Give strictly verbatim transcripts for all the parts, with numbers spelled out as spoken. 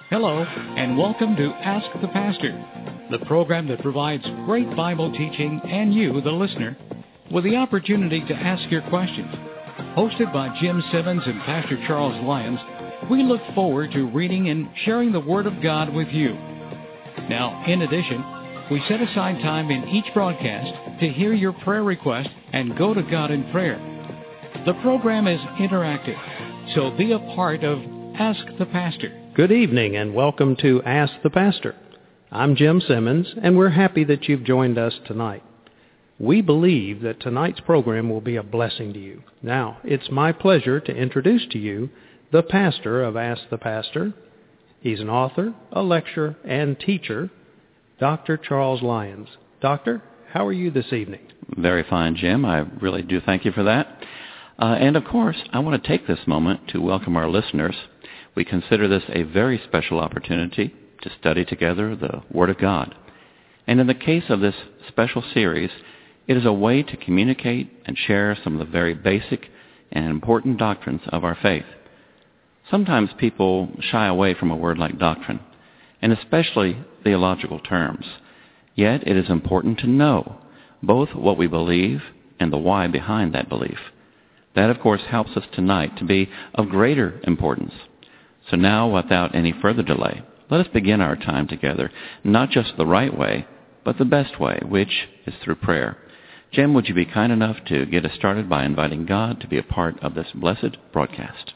Hello, and welcome to Ask the Pastor, the program that provides great Bible teaching and you, the listener, with the opportunity to ask your questions. Hosted by Jim Simmons and Pastor Charles Lyons, we look forward to reading and sharing the Word of God with you. Now, in addition, we set aside time in each broadcast to hear your prayer request and go to God in prayer. The program is interactive, so be a part of Ask the Pastor. Good evening and welcome to Ask the Pastor. I'm Jim Simmons, and we're happy that you've joined us tonight. We believe that tonight's program will be a blessing to you. Now, it's my pleasure to introduce to you the pastor of Ask the Pastor. He's an author, a lecturer, and teacher, Doctor Charles Lyons. Doctor, how are you this evening? Very fine, Jim. I really do thank you for that. Uh, and of course, I want to take this moment to welcome our listeners. We consider this a very special opportunity to study together the Word of God. And in the case of this special series, it is a way to communicate and share some of the very basic and important doctrines of our faith. Sometimes people shy away from a word like doctrine, and especially theological terms. Yet it is important to know both what we believe and the why behind that belief. That, of course, helps us tonight to be of greater importance. So now, without any further delay, let us begin our time together, not just the right way, but the best way, which is through prayer. Jim, would you be kind enough to get us started by inviting God to be a part of this blessed broadcast?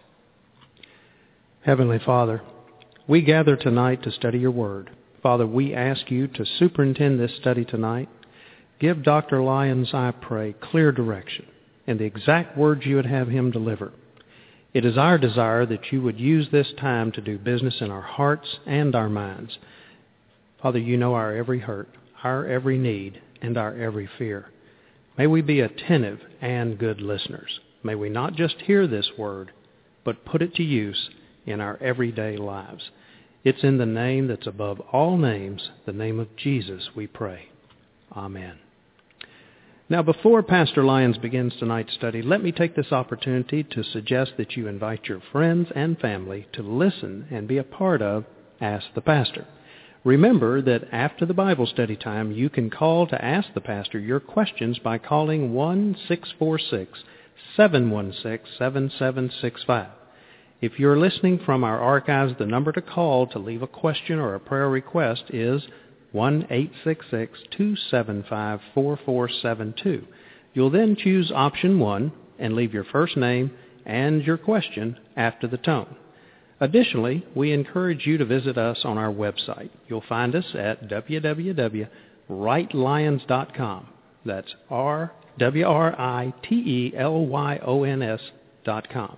Heavenly Father, we gather tonight to study your word. Father, we ask you to superintend this study tonight. Give Doctor Lyons, I pray, clear direction and the exact words you would have him deliver. It is our desire that you would use this time to do business in our hearts and our minds. Father, you know our every hurt, our every need, and our every fear. May we be attentive and good listeners. May we not just hear this word, but put it to use in our everyday lives. It's in the name that's above all names, the name of Jesus, we pray. Amen. Now, before Pastor Lyons begins tonight's study, let me take this opportunity to suggest that you invite your friends and family to listen and be a part of Ask the Pastor. Remember that after the Bible study time, you can call to ask the pastor your questions by calling one six four six, seven one six, seven seven six five. If you're listening from our archives, the number to call to leave a question or a prayer request is one eight six six, two seven five, four four seven two. You'll then choose option one and leave your first name and your question after the tone. Additionally, we encourage you to visit us on our website. You'll find us at w w w dot right lyons dot com. That's R W R I T E L Y O N S dot com.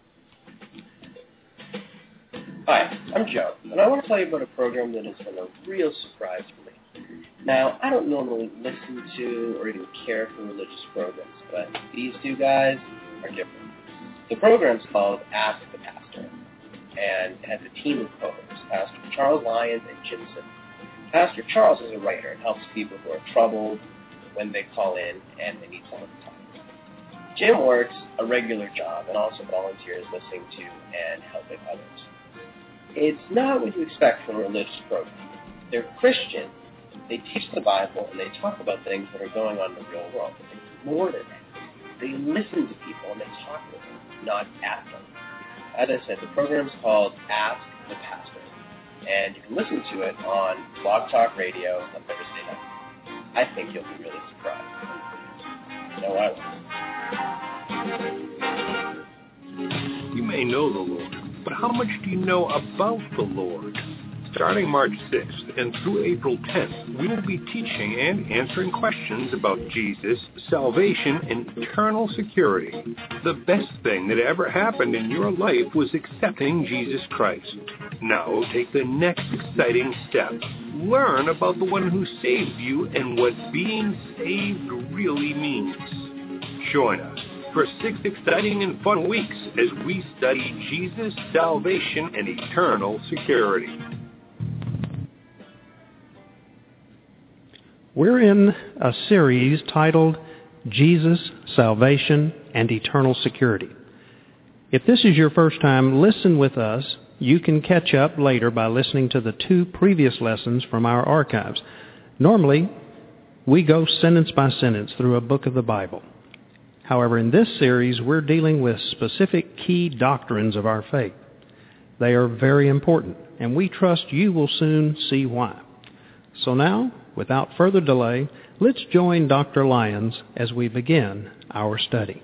Hi, I'm Joe, and I want to tell you about a program that has been a real surprise for me. Now, I don't normally listen to or even care for religious programs, but these two guys are different. The program's called Ask the Pastor, and it has a team of co-hosts, Pastor Charles Lyons and Jim Simmons. Pastor Charles is a writer and helps people who are troubled when they call in and they need someone to talk to. Jim works a regular job and also volunteers listening to and helping others. It's not what you expect from a religious program. They're Christian, they teach the Bible, and they talk about things that are going on in the real world. But it's more than that. They listen to people and they talk with them, not at them. As I said, the program's called Ask the Pastor, and you can listen to it on Blog Talk Radio on Thursday night. I think you'll be really surprised. You know what? You may know the Lord, but how much do you know about the Lord? Starting March sixth and through April tenth, we will be teaching and answering questions about Jesus, salvation, and eternal security. The best thing that ever happened in your life was accepting Jesus Christ. Now take the next exciting step. Learn about the one who saved you and what being saved really means. Join us for six exciting and fun weeks as we study Jesus, salvation, and eternal security. We're in a series titled Jesus, Salvation, and Eternal Security. If this is your first time, listen with us you can catch up later by listening to the two previous lessons from our archives. Normally, we go sentence by sentence through a book of the Bible. However, in this series, we're dealing with specific key doctrines of our faith. They are very important, and we trust you will soon see why. So now, without further delay, let's join Doctor Lyons as we begin our study.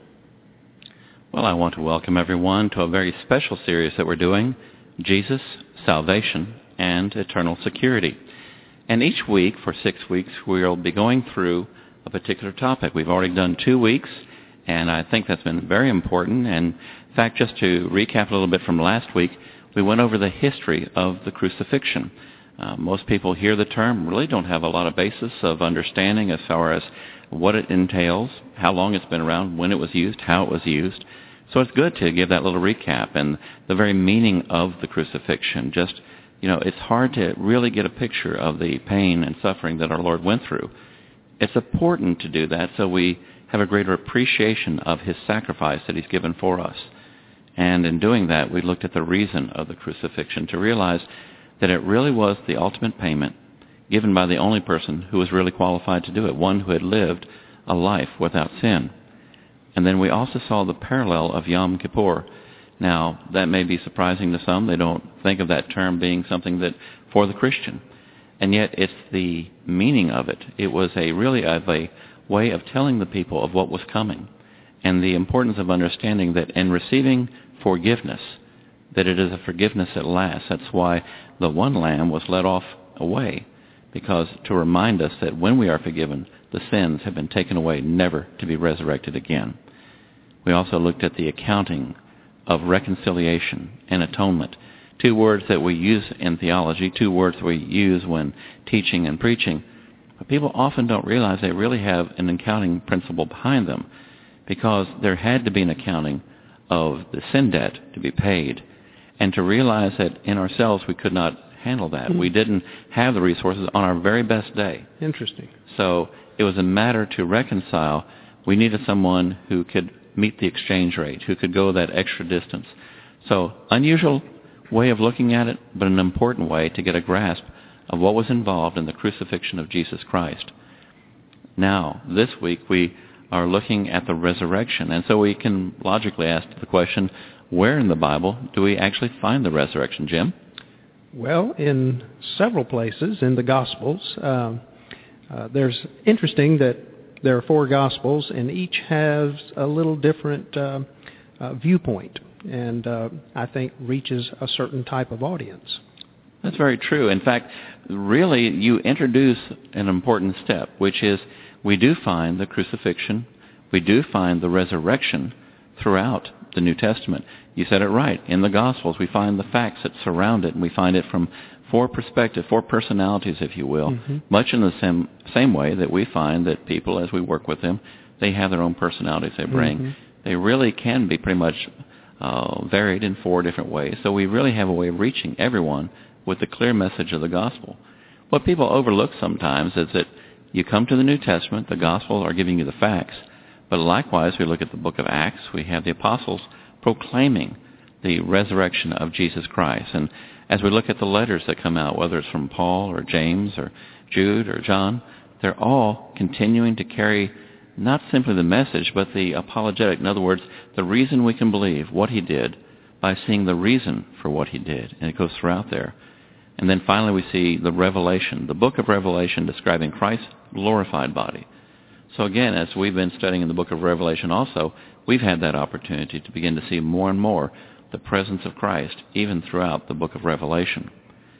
Well, I want to welcome everyone to a very special series that we're doing, Jesus, Salvation, and Eternal Security. And each week, for six weeks, we'll be going through a particular topic. We've already done two weeks, and I think that's been very important. And in fact, just to recap a little bit from last week, we went over the history of the crucifixion. Uh, most people hear the term, really don't have a lot of basis of understanding as far as what it entails, how long it's been around, when it was used, how it was used. So it's good to give that little recap and the very meaning of the crucifixion. Just, you know, it's hard to really get a picture of the pain and suffering that our Lord went through. It's important to do that so we have a greater appreciation of his sacrifice that he's given for us. And in doing that, we looked at the reason of the crucifixion to realize that it really was the ultimate payment given by the only person who was really qualified to do it, one who had lived a life without sin. And then we also saw the parallel of Yom Kippur. Now, that may be surprising to some. They don't think of that term being something that for the Christian. And yet it's the meaning of it. It was a really of a way of telling the people of what was coming and the importance of understanding that in receiving forgiveness, that it is a forgiveness that lasts. That's why the one lamb was led off away, because to remind us that when we are forgiven, the sins have been taken away, never to be resurrected again. We also looked at the accounting of reconciliation and atonement, two words that we use in theology, two words we use when teaching and preaching. But people often don't realize they really have an accounting principle behind them, because there had to be an accounting of the sin debt to be paid, and to realize that in ourselves we could not handle that. Mm-hmm. We didn't have the resources on our very best day. Interesting. So it was a matter to reconcile. We needed someone who could meet the exchange rate, who could go that extra distance. So unusual way of looking at it, but an important way to get a grasp of what was involved in the crucifixion of Jesus Christ. Now, this week we are looking at the resurrection, and so we can logically ask the question, where in the Bible do we actually find the resurrection, Jim? Well, in several places in the Gospels. Uh, uh, there's interesting that there are four Gospels, and each has a little different uh, uh, viewpoint, and uh, I think reaches a certain type of audience. That's very true. In fact, really, you introduce an important step, which is we do find the crucifixion, we do find the resurrection throughout the New Testament. You said it right. In the Gospels, we find the facts that surround it, and we find it from four perspectives, four personalities, if you will, mm-hmm. much in the same same way that we find that people, as we work with them, they have their own personalities they bring. Mm-hmm. They really can be pretty much uh, varied in four different ways. So we really have a way of reaching everyone with the clear message of the gospel. What people overlook sometimes is that you come to the New Testament, the Gospels are giving you the facts, but likewise we look at the book of Acts, we have the apostles proclaiming the resurrection of Jesus Christ. And as we look at the letters that come out, whether it's from Paul or James or Jude or John, they're all continuing to carry not simply the message, but the apologetic. In other words, the reason we can believe what he did by seeing the reason for what he did. And it goes throughout there. And then finally we see the Revelation, the book of Revelation describing Christ's glorified body. So again, as we've been studying in the book of Revelation also, we've had that opportunity to begin to see more and more the presence of Christ, even throughout the book of Revelation.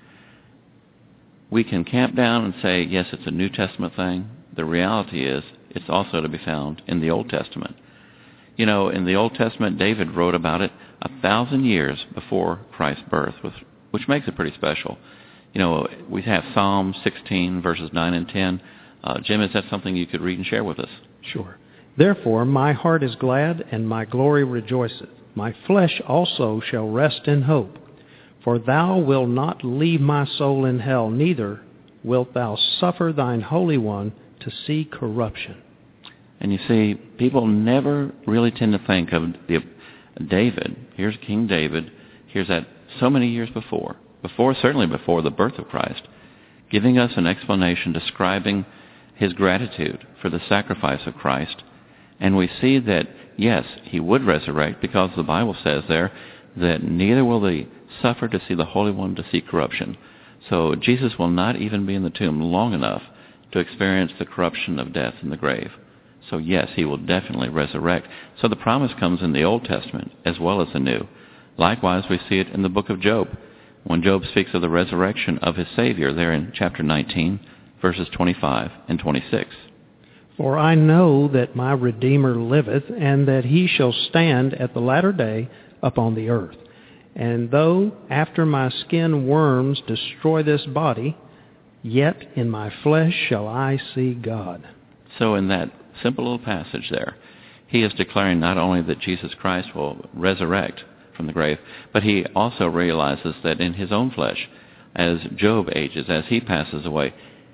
We can camp down and say, yes, it's a New Testament thing. The reality is, it's also to be found in the Old Testament. You know, in the Old Testament, David wrote about it a thousand years before Christ's birth, which makes it pretty special. You know, we have Psalm sixteen, verses nine and ten. Uh, Jim, is that something you could read and share with us? Sure. Therefore, my heart is glad, and my glory rejoiceth. My flesh also shall rest in hope. For thou wilt not leave my soul in hell, neither wilt thou suffer thine Holy One to see corruption. And you see, people never really tend to think of the, David. Here's King David. Here's that so many years before, before certainly before the birth of Christ, giving us an explanation describing his gratitude for the sacrifice of Christ. And we see that, yes, he would resurrect, because the Bible says there that neither will they suffer to see the Holy One to see corruption. So Jesus will not even be in the tomb long enough to experience the corruption of death in the grave. So yes, he will definitely resurrect. So the promise comes in the Old Testament as well as the New. Likewise, we see it in the book of Job, when Job speaks of the resurrection of his Savior there in chapter nineteen, verses twenty-five and twenty-six. For I know that my Redeemer liveth, and that he shall stand at the latter day upon the earth. And though after my skin worms destroy this body, yet in my flesh shall I see God. So in that simple little passage there, he is declaring not only that Jesus Christ will resurrect from the grave, but he also realizes that in his own flesh, as Job ages, as he passes away,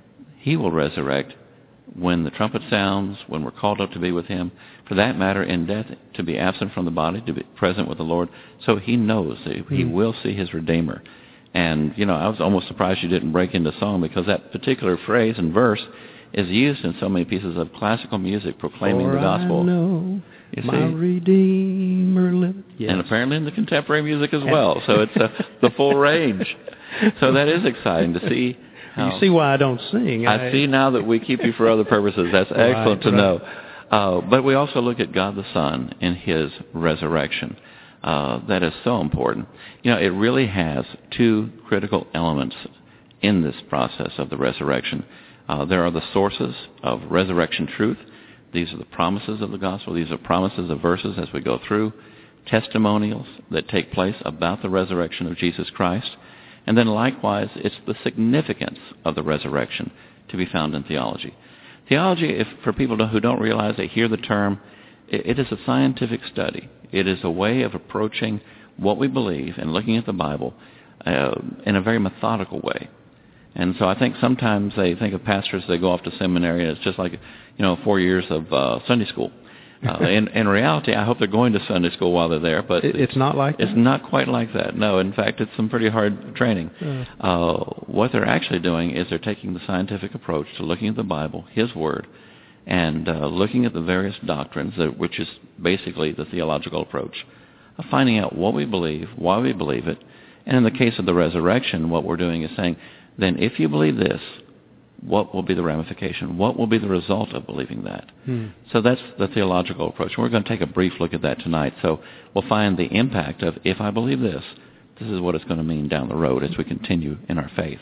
he will resurrect when the trumpet sounds, when we're called up to be with him. For that matter, in death, to be absent from the body, to be present with the Lord. So he knows that he Mm. will see his Redeemer. And, you know, I was almost surprised you didn't break into song, because that particular phrase and verse is used in so many pieces of classical music proclaiming For the gospel. I know You my see? Redeemer liveth. Yes. And apparently in the contemporary music as well. So it's uh, the full range. So that is exciting to see. How You see why I don't sing. I, I see now that we keep you for other purposes. That's excellent right, to right. know. Uh, but we also look at God the Son in his resurrection. Uh, that is so important. You know, it really has two critical elements in this process of the resurrection. Uh, there are the sources of resurrection truth. These are the promises of the gospel. These are promises of verses as we go through. Testimonials that take place about the resurrection of Jesus Christ. And then likewise, it's the significance of the resurrection to be found in theology. Theology, if for people who don't realize, they hear the term, it, it is a scientific study. It is a way of approaching what we believe and looking at the Bible uh, in a very methodical way. And so I think sometimes they think of pastors, they go off to seminary, and it's just like, you know, four years of uh, Sunday school. Uh, in, in reality, I hope they're going to Sunday school while they're there, but It, it's not like it's that? not quite like that. No, in fact, it's some pretty hard training. Uh. Uh, what they're actually doing is they're taking the scientific approach to looking at the Bible, his word, and uh, looking at the various doctrines, that, which is basically the theological approach, of finding out what we believe, why we believe it. And in the case of the resurrection, what we're doing is saying, then if you believe this, what will be the ramification? What will be the result of believing that? Hmm. So that's the theological approach. We're going to take a brief look at that tonight. So we'll find the impact of, if I believe this, this is what it's going to mean down the road as we continue in our faith.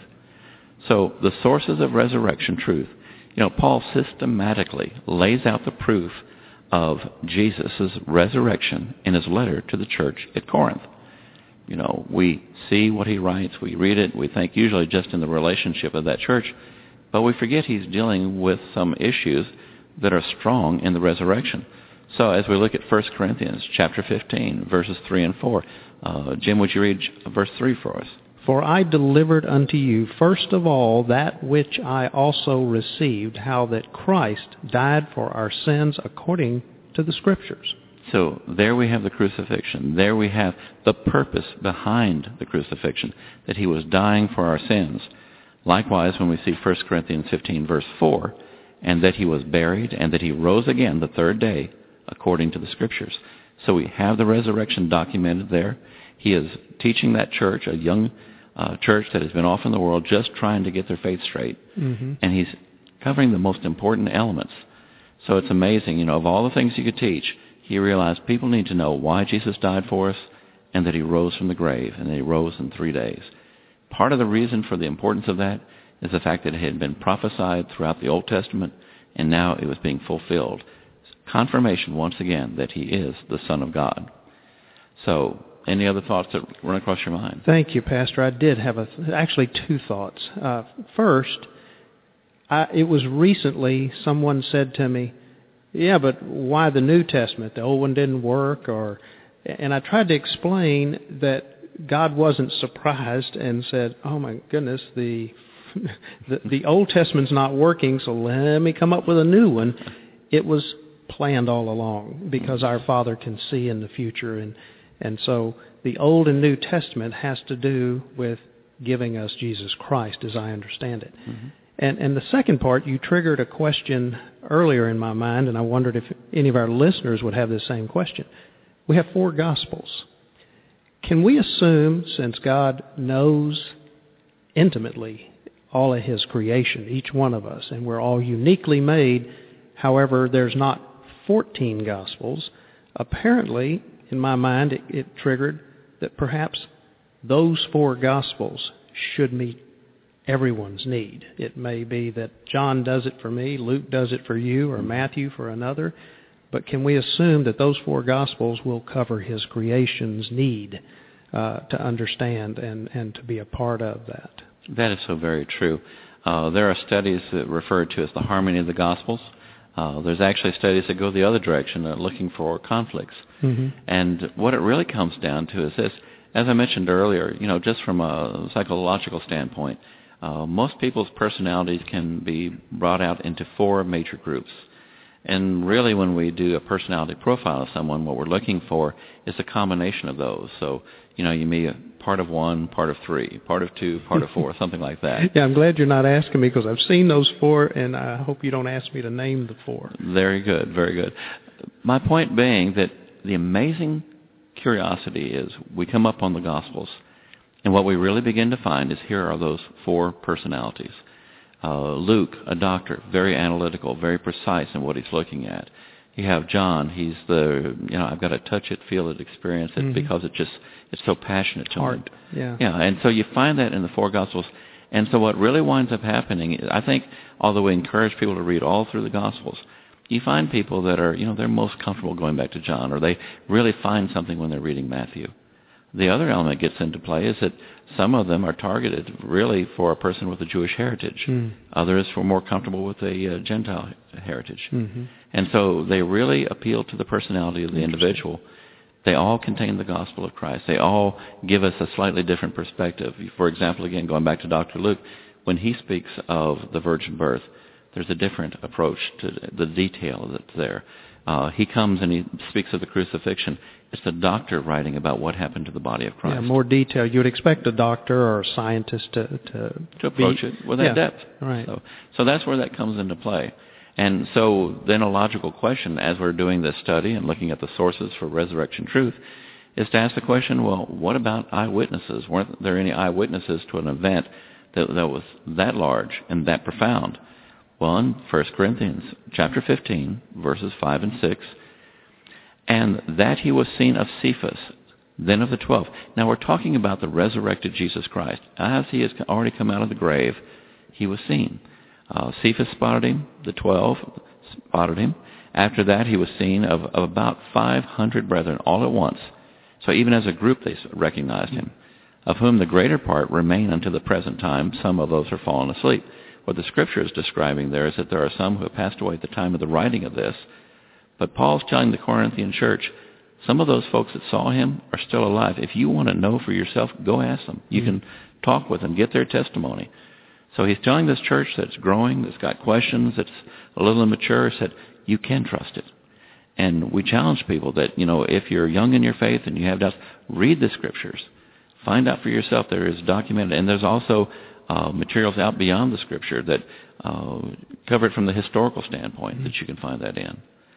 So the sources of resurrection truth. You know, Paul systematically lays out the proof of Jesus' resurrection in his letter to the church at Corinth. You know, we see what he writes, we read it, we think usually just in the relationship of that church, but we forget he's dealing with some issues that are strong in the resurrection. So as we look at First Corinthians chapter fifteen, verses three and four, uh, Jim, would you read verse three for us? For I delivered unto you first of all that which I also received, how that Christ died for our sins according to the Scriptures. So there we have the crucifixion. There we have the purpose behind the crucifixion, that he was dying for our sins. Likewise, when we see First Corinthians fifteen, verse four, and that he was buried, and that he rose again the third day, according to the Scriptures. So we have the resurrection documented there. He is teaching that church, a young uh, church that has been off in the world just trying to get their faith straight. Mm-hmm. And he's covering the most important elements. So it's amazing, you know, of all the things he could teach, he realized people need to know why Jesus died for us, and that he rose from the grave, and that he rose in three days. Part of the reason for the importance of that is the fact that it had been prophesied throughout the Old Testament, and now it was being fulfilled. Confirmation, once again, that he is the Son of God. So, any other thoughts that run across your mind? Thank you, Pastor. I did have a, actually two thoughts. Uh, first, I, it was recently someone said to me, yeah, but why the New Testament? The old one didn't work, or, and I tried to explain that God wasn't surprised and said, oh my goodness, the, the the Old Testament's not working, so let me come up with a new one. It was planned all along because our Father can see in the future, and And so the Old and New Testament has to do with giving us Jesus Christ, as I understand it. Mm-hmm. And, and the second part, you triggered a question earlier in my mind, and I wondered if any of our listeners would have the same question. We have four Gospels. Can we assume, since God knows intimately all of His creation, each one of us, and we're all uniquely made, however, there's not fourteen Gospels, apparently, in my mind, it, it triggered that perhaps those four Gospels should meet everyone's need. It may be that John does it for me, Luke does it for you, or Matthew for another, but can we assume that those four Gospels will cover His creation's need uh, to understand and, and to be a part of that? That is so very true. Uh, there are studies that refer to as the harmony of the Gospels. Uh, there's actually studies that go the other direction, uh, looking for conflicts. Mm-hmm. And what it really comes down to is this. As I mentioned earlier, you know, just from a psychological standpoint, uh, most people's personalities can be brought out into four major groups. And really, when we do a personality profile of someone, what we're looking for is a combination of those. So, you know, you may be part of one, part of three, part of two, part of four, something like that. Yeah, I'm glad you're not asking me because I've seen those four, and I hope you don't ask me to name the four. Very good, very good. My point being that the amazing curiosity is we come up on the Gospels, and what we really begin to find is here are those four personalities. Uh, Luke, a doctor, very analytical, very precise in what he's looking at. You have John, he's the, you know, I've got to touch it, feel it, experience it, mm-hmm. because it just, it's so passionate to Heart. him. Yeah. Yeah, and so you find that in the four Gospels. And so what really winds up happening, I think, although we encourage people to read all through the Gospels, you find people that are, you know, they're most comfortable going back to John, or they really find something when they're reading Matthew. The other element gets into play is that some of them are targeted really for a person with a Jewish heritage. Mm. Others for more comfortable with a uh, Gentile heritage. Mm-hmm. And so they really appeal to the personality of the individual. They all contain the gospel of Christ. They all give us a slightly different perspective. For example, again, going back to Doctor Luke, when he speaks of the virgin birth, there's a different approach to the detail that's there. Uh, he comes and he speaks of the crucifixion. It's the doctor writing about what happened to the body of Christ. Yeah, more detail. You would expect a doctor or a scientist to to, to approach be, it with that yeah, depth. Right. So, so that's where that comes into play. And so then a logical question, as we're doing this study and looking at the sources for resurrection truth, is to ask the question, well, what about eyewitnesses? Weren't there any eyewitnesses to an event that, that was that large and that profound? Well, in First Corinthians chapter fifteen, verses five and six, and that he was seen of Cephas, then of the twelve. Now we're talking about the resurrected Jesus Christ. As he has already come out of the grave, he was seen. Uh, Cephas spotted him, the twelve spotted him. After that, he was seen of, of about five hundred brethren all at once. So even as a group, they recognized him, of whom the greater part remain unto the present time. Some of those are fallen asleep. What the Scripture is describing there is that there are some who have passed away at the time of the writing of this. But Paul's telling the Corinthian church, some of those folks that saw him are still alive. If you want to know for yourself, go ask them. You mm-hmm. can talk with them, get their testimony. So he's telling this church that's growing, that's got questions, that's a little immature, said, you can trust it. And we challenge people that, you know, if you're young in your faith and you have doubts, read the Scriptures. Find out for yourself. There is documented, and there's also Uh, materials out beyond the Scripture that uh, cover it from the historical standpoint mm-hmm. that you can find that in.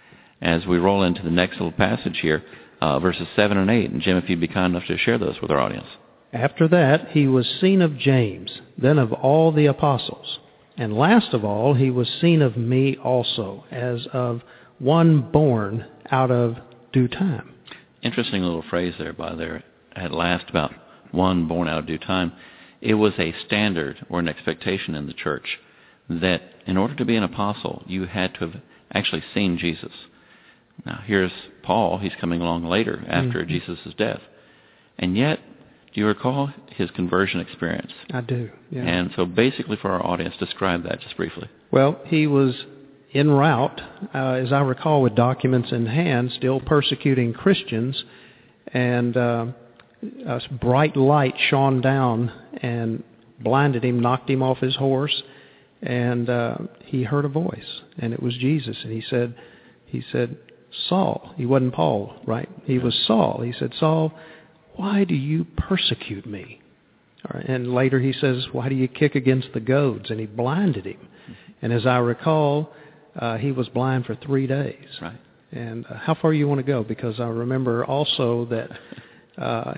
As we roll into the next little passage here, uh, verses seven and eight, and Jim, if you'd be kind enough to share those with our audience. After that, he was seen of James, then of all the apostles. And last of all, he was seen of me also, as of one born out of due time. Interesting little phrase there by there at last about one born out of due time. It was a standard or an expectation in the church that in order to be an apostle, you had to have actually seen Jesus. Now, here's Paul. He's coming along later after mm-hmm. Jesus' death. And yet, do you recall his conversion experience? I do, yeah. And so basically for our audience, describe that just briefly. Well, he was en route, uh, as I recall, with documents in hand, still persecuting Christians, and uh, a bright light shone down and blinded him, knocked him off his horse, and uh, he heard a voice, and it was Jesus. And he said, he said, Saul. He wasn't Paul, right? He was Saul. He said, Saul, why do you persecute me? All right. And later he says, why do you kick against the goads? And he blinded him. And as I recall, uh, he was blind for three days. Right. And uh, how far you want to go? Because I remember also that uh,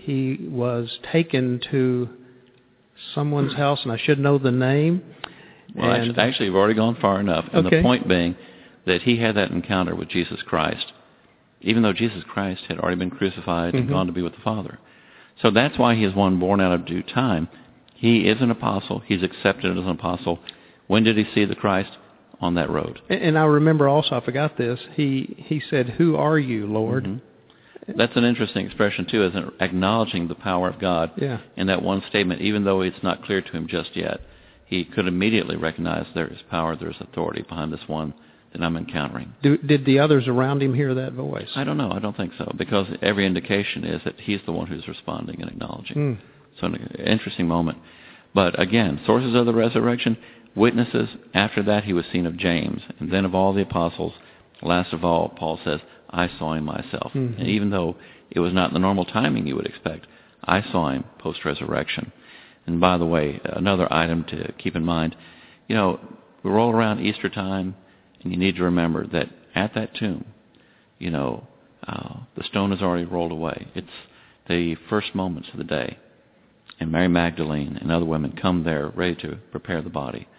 he was taken to someone's house, and I should know the name. Well, and, actually, actually, you've already gone far enough. And okay. the point being that he had that encounter with Jesus Christ, even though Jesus Christ had already been crucified and mm-hmm. gone to be with the Father. So that's why he is one born out of due time. He is an apostle. He's accepted as an apostle. When did he see the Christ? On that road. And, and I remember also, I forgot this, he, he said, who are you, Lord? Mm-hmm. That's an interesting expression, too, as in acknowledging the power of God yeah. in that one statement, even though it's not clear to him just yet. He could immediately recognize there is power, there is authority behind this one that I'm encountering. Do, did the others around him hear that voice? I don't know. I don't think so, because every indication is that he's the one who's responding and acknowledging. Mm. So an interesting moment. But again, sources of the resurrection, witnesses. After that, he was seen of James, and then of all the apostles. Last of all, Paul says, I saw him myself. Mm-hmm. And even though it was not the normal timing you would expect, I saw him post-resurrection. And by the way, another item to keep in mind, you know, we roll around Easter time, and you need to remember that at that tomb, you know, uh, the stone is already rolled away. It's the first moments of the day. And Mary Magdalene and other women come there ready to prepare the body.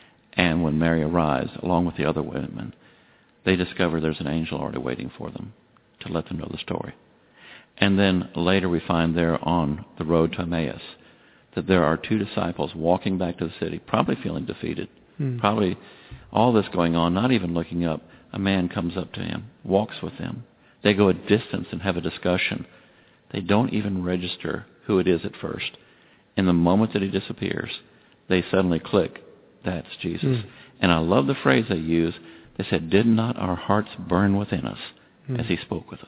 And when Mary arrives, along with the other women, they discover there's an angel already waiting for them to let them know the story. And then later we find there on the road to Emmaus that there are two disciples walking back to the city, probably feeling defeated, hmm. probably all this going on, not even looking up. A man comes up to him, walks with them. They go a distance and have a discussion. They don't even register who it is at first. In the moment that he disappears, they suddenly click. That's Jesus. Mm. And I love the phrase they use. They said, did not our hearts burn within us mm. as he spoke with us?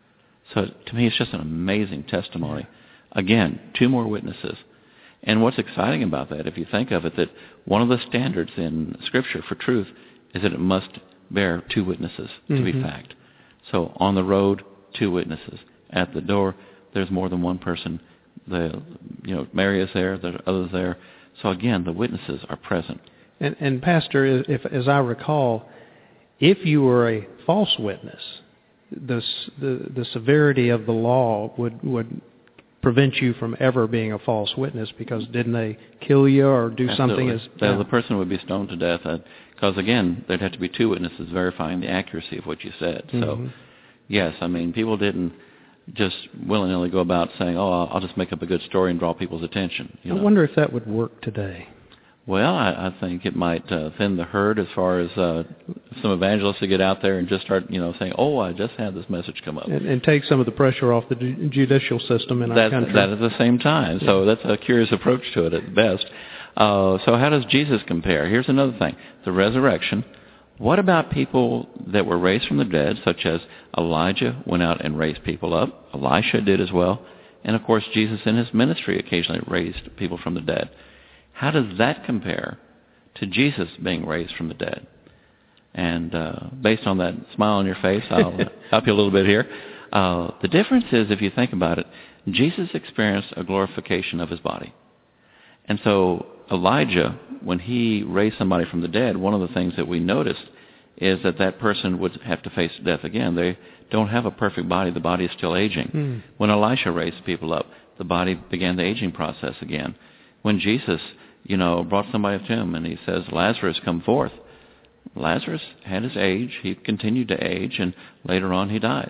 So to me, it's just an amazing testimony. Again, two more witnesses. And what's exciting about that, if you think of it, that one of the standards in Scripture for truth is that it must bear two witnesses to mm-hmm. be fact. So on the road, two witnesses. At the door, there's more than one person. The, you know, Mary is there, there's others there. So again, the witnesses are present. And, and Pastor, if, as I recall, if you were a false witness, the the, the severity of the law would, would prevent you from ever being a false witness, because didn't they kill you or do Absolutely. something? As yeah. yeah. The person would be stoned to death, because again, there'd have to be two witnesses verifying the accuracy of what you said. So, mm-hmm. yes, I mean, people didn't just willy-nilly go about saying, oh, I'll just make up a good story and draw people's attention. You I know? wonder if that would work today. Well, I, I think it might uh, thin the herd as far as uh, some evangelists to get out there and just start, you know, saying, oh, I just had this message come up. And, and take some of the pressure off the ju- judicial system in that, our country. That at the same time. So yeah. That's a curious approach to it at best. Uh, so how does Jesus compare? Here's another thing. The resurrection. What about people that were raised from the dead, such as Elijah went out and raised people up? Elisha did as well. And, of course, Jesus in his ministry occasionally raised people from the dead. How does that compare to Jesus being raised from the dead? And uh, based on that smile on your face, I'll help you a little bit here. Uh, the difference is, if you think about it, Jesus experienced a glorification of his body. And so Elijah, when he raised somebody from the dead, one of the things that we noticed is that that person would have to face death again. They don't have a perfect body. The body is still aging. Mm. When Elisha raised people up, the body began the aging process again. When Jesus, you know, brought somebody to him and he says, Lazarus, come forth. Lazarus had his age. He continued to age, and later on he died.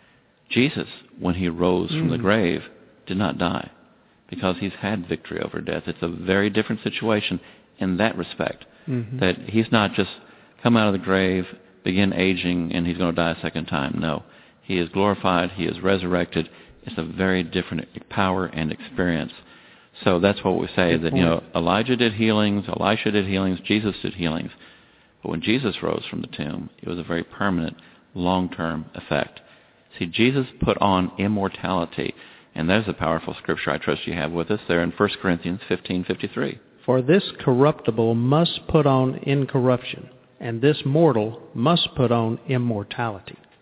Jesus, when he rose mm. from the grave, did not die, because he's had victory over death. It's a very different situation in that respect, mm-hmm. that he's not just come out of the grave, begin aging, and he's going to die a second time. No. He is glorified. He is resurrected. It's a very different power and experience. So that's what we say, Good that, point. you know, Elijah did healings, Elisha did healings, Jesus did healings. But when Jesus rose from the tomb, it was a very permanent, long-term effect. See, Jesus put on immortality. And there's a powerful scripture I trust you have with us there in First Corinthians fifteen fifty-three. For this corruptible must put on incorruption, and this mortal must put on immortality.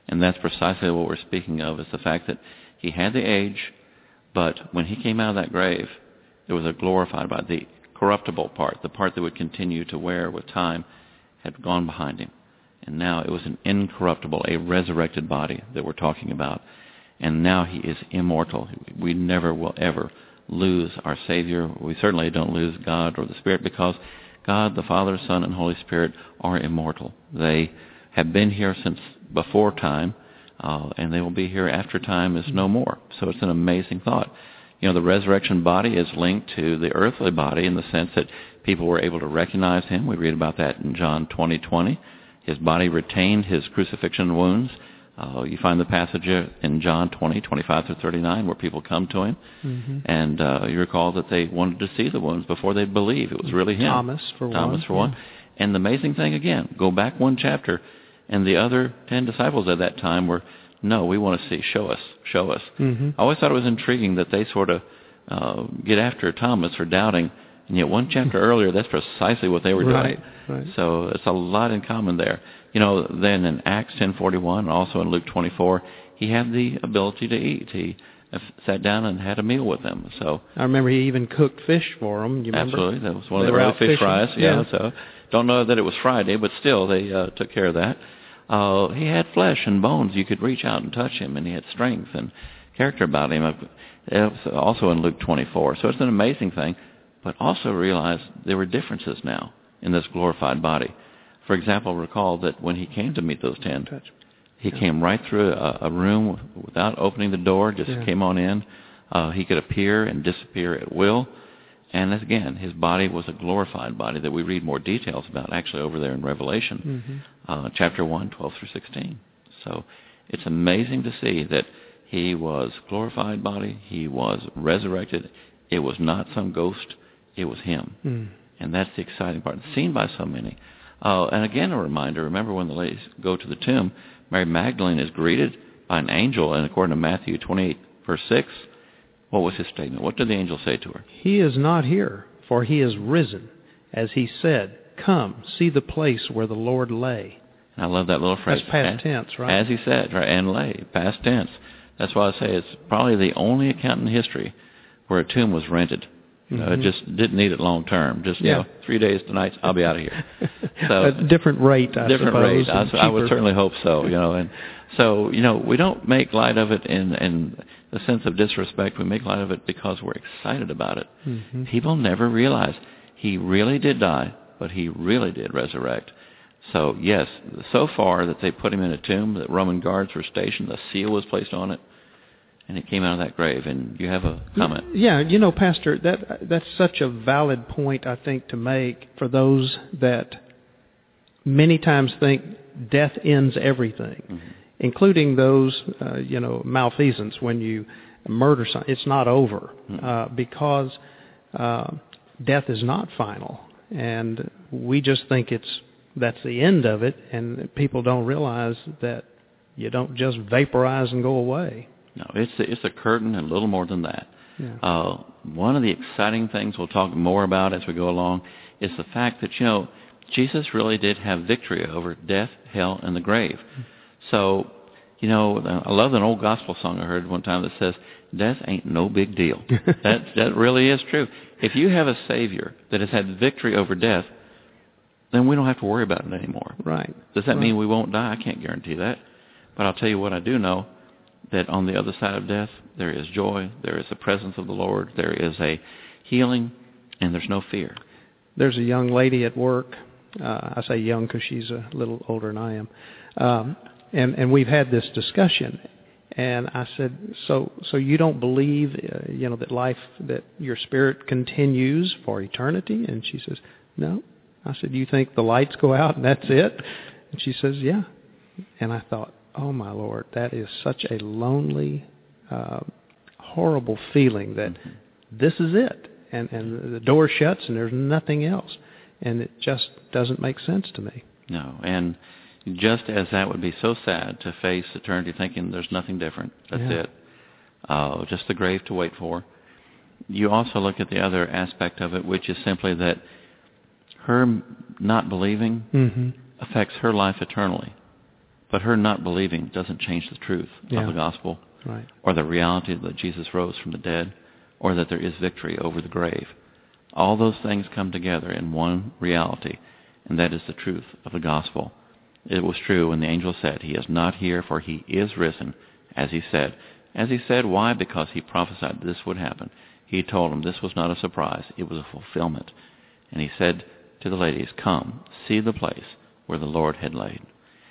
And that's precisely what we're speaking of, is the fact that he had the age, but when he came out of that grave, it was a glorified body. The corruptible part, the part that would continue to wear with time, had gone behind him. And now it was an incorruptible, a resurrected body that we're talking about. And now he is immortal. We never will ever lose our Savior. We certainly don't lose God or the Spirit, because God, the Father, Son, and Holy Spirit are immortal. They have been here since before time, uh, and they will be here after time is no more. So it's an amazing thought. You know, the resurrection body is linked to the earthly body in the sense that people were able to recognize him. We read about that in John twenty twenty. His body retained his crucifixion wounds. Uh, you find the passage in John twenty, twenty-five through thirty-nine, where people come to him, mm-hmm. and uh, you recall that they wanted to see the wounds before they'd believe it was really him. Thomas, for Thomas, one. Thomas, for one. Yeah. And the amazing thing, again, go back one chapter, and the other ten disciples at that time were, no, we want to see, show us, show us. Mm-hmm. I always thought it was intriguing that they sort of uh, get after Thomas for doubting, and yet one chapter earlier, that's precisely what they were doing. Right, right. So it's a lot in common there. You know, then in Acts ten forty-one, and also in Luke twenty-four, he had the ability to eat. He sat down and had a meal with them. So I remember he even cooked fish for them. You remember? Absolutely, that was one of they the early fish fishing. fries. Yeah, yeah. So don't know that it was Friday, but still they uh, took care of that. Uh, he had flesh and bones. You could reach out and touch him, and he had strength and character about him. It was also in Luke twenty-four. So it's an amazing thing. But also realize there were differences now in this glorified body. For example, recall that when he came to meet those ten, he yeah. came right through a, a room without opening the door, just yeah. came on in. Uh, he could appear and disappear at will. And again, his body was a glorified body that we read more details about actually over there in Revelation, mm-hmm. uh, chapter one, twelve through sixteen. So it's amazing to see that he was glorified body, he was resurrected. It was not some ghost, it was him. Mm. And that's the exciting part, seen by so many. Uh, and again, a reminder, remember when the ladies go to the tomb, Mary Magdalene is greeted by an angel, and according to Matthew twenty-eight, verse six, what was his statement? What did the angel say to her? He is not here, for he is risen. As he said, come, see the place where the Lord lay. And I love that little phrase. That's past as, tense, right? As he said, right, and lay, past tense. That's why I say it's probably the only account in history where a tomb was rented. Mm-hmm. Uh, it just didn't need it long term. Just, yeah. you know, three days, two nights, I'll be out of here. So a different rate, I different suppose. rate. I, I would certainly hope so, you know. And so, you know, we don't make light of it in, in the sense of disrespect. We make light of it because we're excited about it. Mm-hmm. People never realize he really did die, but he really did resurrect. So, yes, so far that they put him in a tomb, that Roman guards were stationed, a seal was placed on it, and he came out of that grave. And you have a comment? Yeah, you know, Pastor, that that's such a valid point, I think, to make for those that many times think death ends everything, mm-hmm. including those, uh, you know, malfeasance. When you murder someone, it's not over, mm-hmm. uh, because uh, death is not final. And we just think it's that's the end of it, and people don't realize that you don't just vaporize and go away. No, it's a, it's a curtain and a little more than that. Yeah. Uh, one of the exciting things we'll talk more about as we go along is the fact that, you know, Jesus really did have victory over death, hell, and the grave. Mm-hmm. So, you know, I love an old gospel song I heard one time that says, death ain't no big deal. that that really is true. If you have a Savior that has had victory over death, then we don't have to worry about it anymore. Right. Does that right. mean we won't die? I can't guarantee that. But I'll tell you what I do know, that on the other side of death, there is joy, there is the presence of the Lord, there is a healing, and there's no fear. There's a young lady at work. Uh, I say young because she's a little older than I am. Um, and, and we've had this discussion. And I said, so so you don't believe, uh, you know, that life, that your spirit continues for eternity? And she says, no. I said, you think the lights go out and that's it? And she says, yeah. And I thought, oh, my Lord, that is such a lonely, uh, horrible feeling that mm-hmm. this is it. And, and the door shuts and there's nothing else. And it just doesn't make sense to me. No. And just as that would be so sad to face eternity thinking there's nothing different, that's yeah. it, uh, just the grave to wait for, you also look at the other aspect of it, which is simply that her not believing mm-hmm. affects her life eternally. But her not believing doesn't change the truth yeah. of the gospel, right. or the reality that Jesus rose from the dead, or that there is victory over the grave. All those things come together in one reality, and that is the truth of the gospel. It was true when the angel said, "He is not here, for he is risen," as he said. As he said, why? Because he prophesied this would happen. He told them this was not a surprise. It was a fulfillment. And he said to the ladies, "Come, see the place where the Lord had laid."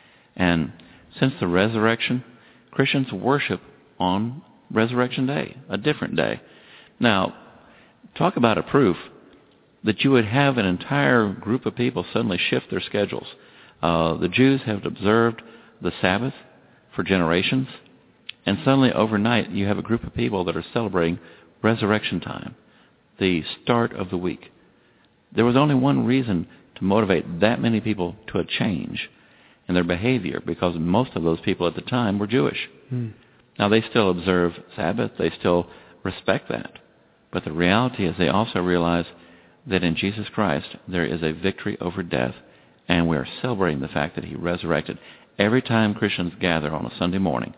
And since the resurrection, Christians worship on Resurrection Day, a different day. Now, talk about a proof that you would have an entire group of people suddenly shift their schedules. Uh, the Jews have observed the Sabbath for generations, and suddenly overnight you have a group of people that are celebrating resurrection time, the start of the week. There was only one reason to motivate that many people to a change in their behavior, because most of those people at the time were Jewish. Hmm. Now, they still observe Sabbath. They still respect that. But the reality is they also realize that in Jesus Christ there is a victory over death, and we are celebrating the fact that he resurrected. Every time Christians gather on a Sunday morning,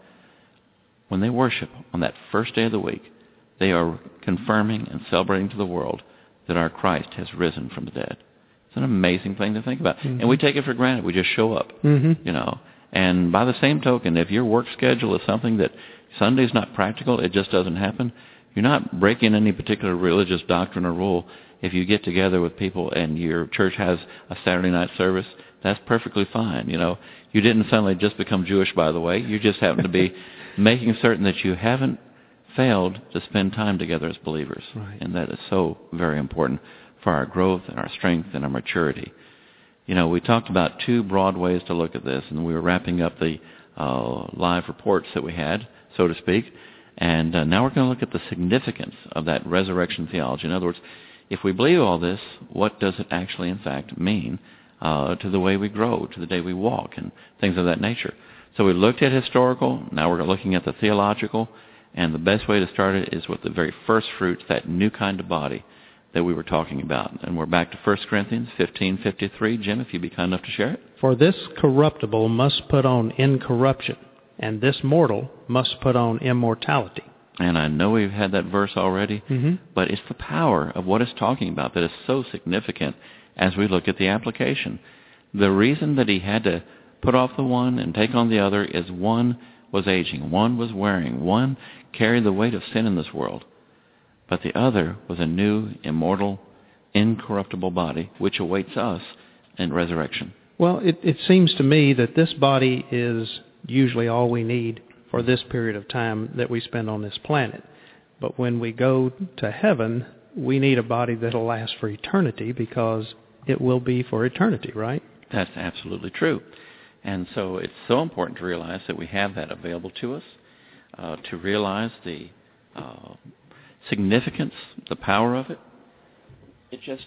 when they worship on that first day of the week, they are confirming and celebrating to the world that our Christ has risen from the dead. It's an amazing thing to think about. Mm-hmm. And we take it for granted. We just show up, mm-hmm. you know. And by the same token, if your work schedule is something that Sunday's not practical, it just doesn't happen, you're not breaking any particular religious doctrine or rule. If you get together with people and your church has a Saturday night service, that's perfectly fine. You know, you didn't suddenly just become Jewish, by the way. You just happen to be making certain that you haven't failed to spend time together as believers. Right. And that is so very important for our growth and our strength and our maturity. You know, we talked about two broad ways to look at this, and we were wrapping up the uh, live reports that we had, so to speak. And uh, now we're going to look at the significance of that resurrection theology. In other words, if we believe all this, what does it actually, in fact, mean uh, to the way we grow, to the day we walk, and things of that nature? So we looked at historical. Now we're looking at the theological. And the best way to start it is with the very first fruits, that new kind of body that we were talking about. And we're back to First Corinthians fifteen fifty-three. Jim, if you'd be kind enough to share it. For this corruptible must put on incorruption, and this mortal must put on immortality. And I know we've had that verse already, mm-hmm. but it's the power of what it's talking about that is so significant as we look at the application. The reason that he had to put off the one and take on the other is one was aging, one was wearing, one carried the weight of sin in this world, but the other was a new, immortal, incorruptible body, which awaits us in resurrection. Well, it, it seems to me that this body is usually all we need for this period of time that we spend on this planet. But when we go to heaven, we need a body that will last for eternity, because it will be for eternity, right? That's absolutely true. And so it's so important to realize that we have that available to us, uh, to realize the uh, significance, the power of it. It just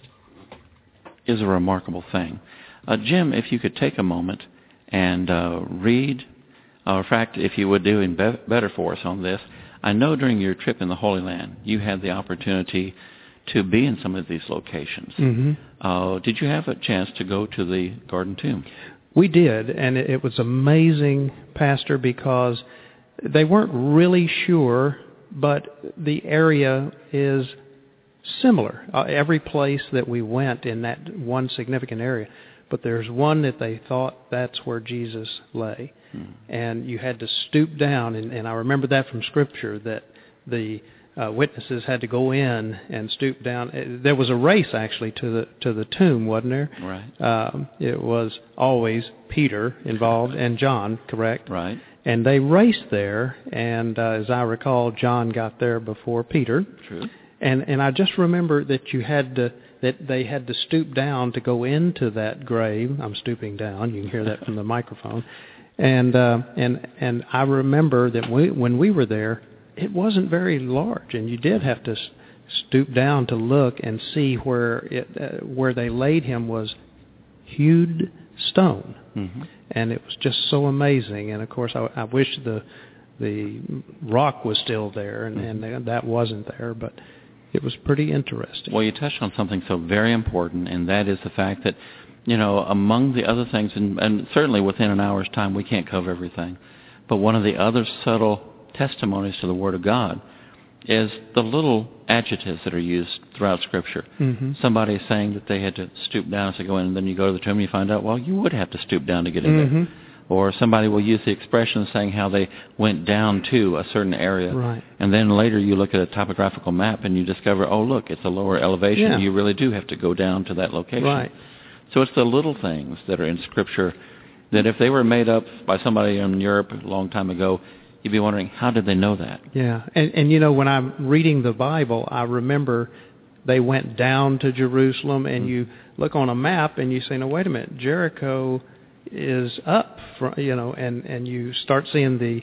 is a remarkable thing. Uh, Jim, if you could take a moment and uh, read, or in fact, if you would do in be- better for us on this, I know during your trip in the Holy Land, you had the opportunity to be in some of these locations. Mm-hmm. Uh, did you have a chance to go to the Garden Tomb? We did, and it was amazing, Pastor, because they weren't really sure, but the area is similar. Uh, every place that we went in that one significant area, but there's one that they thought that's where Jesus lay. Hmm. And you had to stoop down, and, and I remember that from Scripture, that the uh, witnesses had to go in and stoop down. There was a race, actually, to the to the tomb, wasn't there? Right. Um, it was always Peter involved and John, correct? Right. And they raced there, and uh, as I recall, John got there before Peter. True. And and I just remember that you had to that they had to stoop down to go into that grave. I'm stooping down. You can hear that from the microphone. And uh, and and I remember that we, when we were there, it wasn't very large, and you did have to stoop down to look and see where it uh, where they laid him was hewed stone, mm-hmm. and it was just so amazing. And of course, I, I wish the the rock was still there, and, mm-hmm. and that wasn't there, but it was pretty interesting. Well, you touched on something so very important, and that is the fact that You know, among the other things, and, and certainly within an hour's time, we can't cover everything, but one of the other subtle testimonies to the Word of God is the little adjectives that are used throughout Scripture. Mm-hmm. Somebody is saying that they had to stoop down to go in, and then you go to the tomb and you find out, well, you would have to stoop down to get in Mm-hmm. there. Or somebody will use the expression saying how they went down to a certain area. Right. And then later you look at a topographical map and you discover, oh, look, it's a lower elevation. Yeah. You really do have to go down to that location. Right. So it's the little things that are in Scripture that if they were made up by somebody in Europe a long time ago, you'd be wondering, how did they know that? Yeah. And, and you know, when I'm reading the Bible, I remember they went down to Jerusalem, and mm-hmm. you look on a map and you say, no, wait a minute, Jericho is up, from, you know, and, and you start seeing the,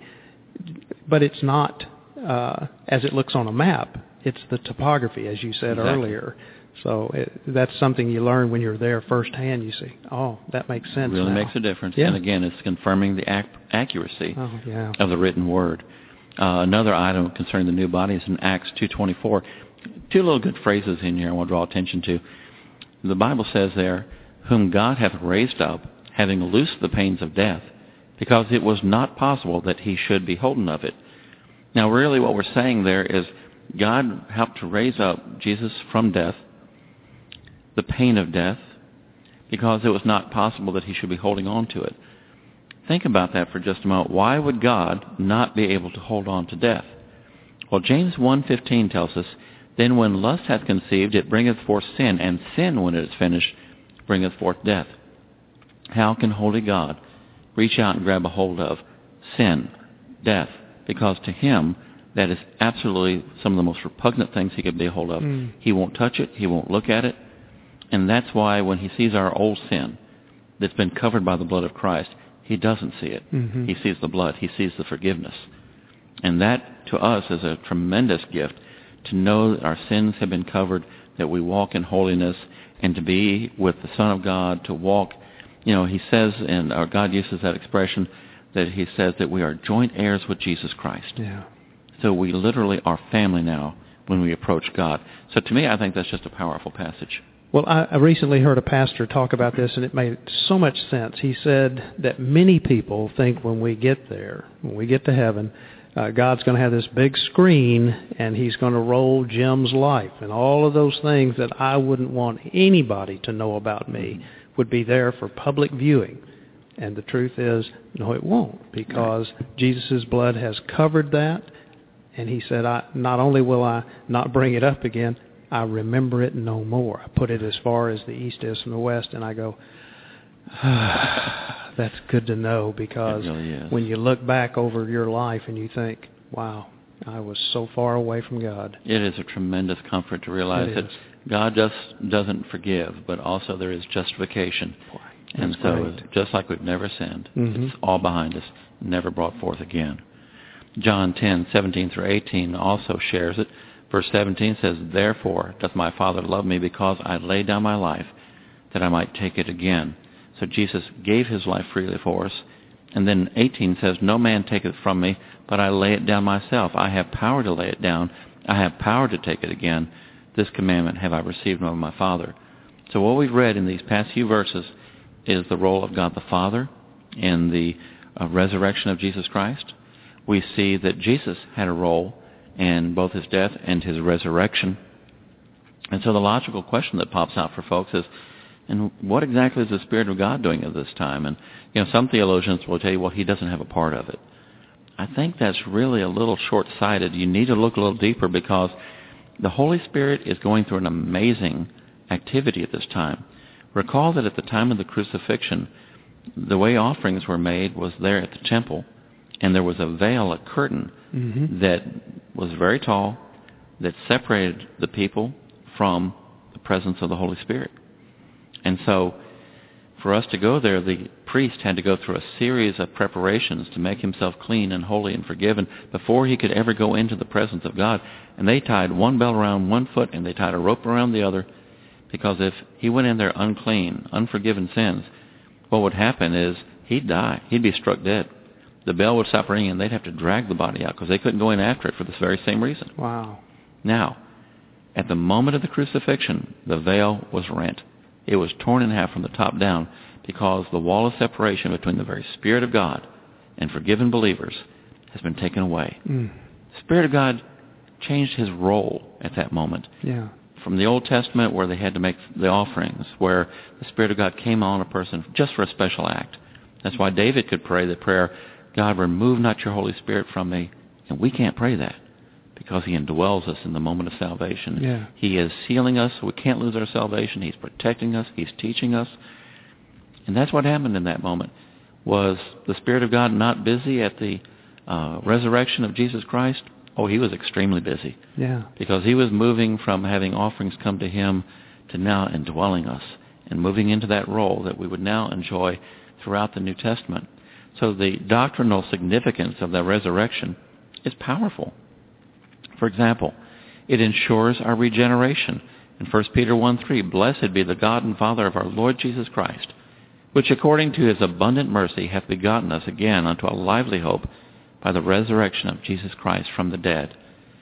but it's not uh, as it looks on a map. It's the topography, as you said Exactly. earlier. So it, that's something you learn when you're there firsthand. You see, oh, that makes sense. It really now. makes a difference. Yeah. And again, it's confirming the ac- accuracy oh, yeah. of the written word. Uh, another item concerning the new body is in Acts two twenty-four. Two little good phrases in here I want to draw attention to. The Bible says there, whom God hath raised up, having loosed the pains of death, because it was not possible that he should be holden of it. Now, really what we're saying there is God helped to raise up Jesus from death, the pain of death, because it was not possible that he should be holding on to it. Think about that for just a moment. Why would God not be able to hold on to death? Well, James one fifteen tells us, then when lust hath conceived, it bringeth forth sin, and sin, when it is finished, bringeth forth death. How can holy God reach out and grab a hold of sin, death? Because to him, that is absolutely some of the most repugnant things he could be a hold of. Mm. He won't touch it. He won't look at it. And that's why when he sees our old sin that's been covered by the blood of Christ, he doesn't see it. Mm-hmm. He sees the blood. He sees the forgiveness. And that, to us, is a tremendous gift, to know that our sins have been covered, that we walk in holiness, and to be with the Son of God, to walk. You know, he says, and our God uses that expression, that he says that we are joint heirs with Jesus Christ. Yeah. So we literally are family now when we approach God. So to me, I think that's just a powerful passage. Well, I, I recently heard a pastor talk about this, and it made so much sense. He said that many people think when we get there, when we get to heaven, uh, God's going to have this big screen, and he's going to roll Jim's life, and all of those things that I wouldn't want anybody to know about me would be there for public viewing. And the truth is, no, it won't, because Jesus' blood has covered that. And he said, I, not only will I not bring it up again, I remember it no more. I put it as far as the east is from the west, and I go, ah, that's good to know, because really when you look back over your life and you think, wow, I was so far away from God. It is a tremendous comfort to realize It that is. God just doesn't forgive, but also there is justification. Boy, and that's so great. just like we've never sinned, Mm-hmm. it's all behind us, never brought forth again. John ten, seventeen through eighteen also shares it. Verse seventeen says, therefore doth my Father love me, because I lay down my life, that I might take it again. So Jesus gave his life freely for us. And then eighteen says, no man taketh from me, but I lay it down myself. I have power to lay it down. I have power to take it again. This commandment have I received of my Father. So what we've read in these past few verses is the role of God the Father in the uh, resurrection of Jesus Christ. We see that Jesus had a role in both his death and his resurrection. And so the logical question that pops out for folks is, and what exactly is the Spirit of God doing at this time? And, you know, some theologians will tell you, well, he doesn't have a part of it. I think that's really a little short-sighted. You need to look a little deeper, because the Holy Spirit is going through an amazing activity at this time. Recall that at the time of the crucifixion, the way offerings were made was there at the temple, and there was a veil, a curtain, mm-hmm. that was very tall, that separated the people from the presence of the Holy Spirit. And so, for us to go there, the priest had to go through a series of preparations to make himself clean and holy and forgiven before he could ever go into the presence of God. And they tied one bell around one foot, and they tied a rope around the other, because if he went in there unclean, unforgiven sins, what would happen is he'd die. He'd be struck dead. The bell would stop ringing, and they'd have to drag the body out, because they couldn't go in after it for this very same reason. Wow. Now, at the moment of the crucifixion, the veil was rent. It was torn in half from the top down because the wall of separation between the very Spirit of God and forgiven believers has been taken away. Mm. The Spirit of God changed his role at that moment. Yeah. From the Old Testament, where they had to make the offerings, where the Spirit of God came on a person just for a special act. That's why David could pray the prayer, God, remove not your Holy Spirit from me. And we can't pray that because he indwells us in the moment of salvation. Yeah. He is sealing us so we can't lose our salvation. He's protecting us. He's teaching us. And that's what happened in that moment. Was the Spirit of God not busy at the uh, resurrection of Jesus Christ? Oh, he was extremely busy. Yeah. Because he was moving from having offerings come to him to now indwelling us and moving into that role that we would now enjoy throughout the New Testament. So the doctrinal significance of the resurrection is powerful. For example, it ensures our regeneration. In First Peter one three, blessed be the God and Father of our Lord Jesus Christ, which according to his abundant mercy hath begotten us again unto a lively hope by the resurrection of Jesus Christ from the dead.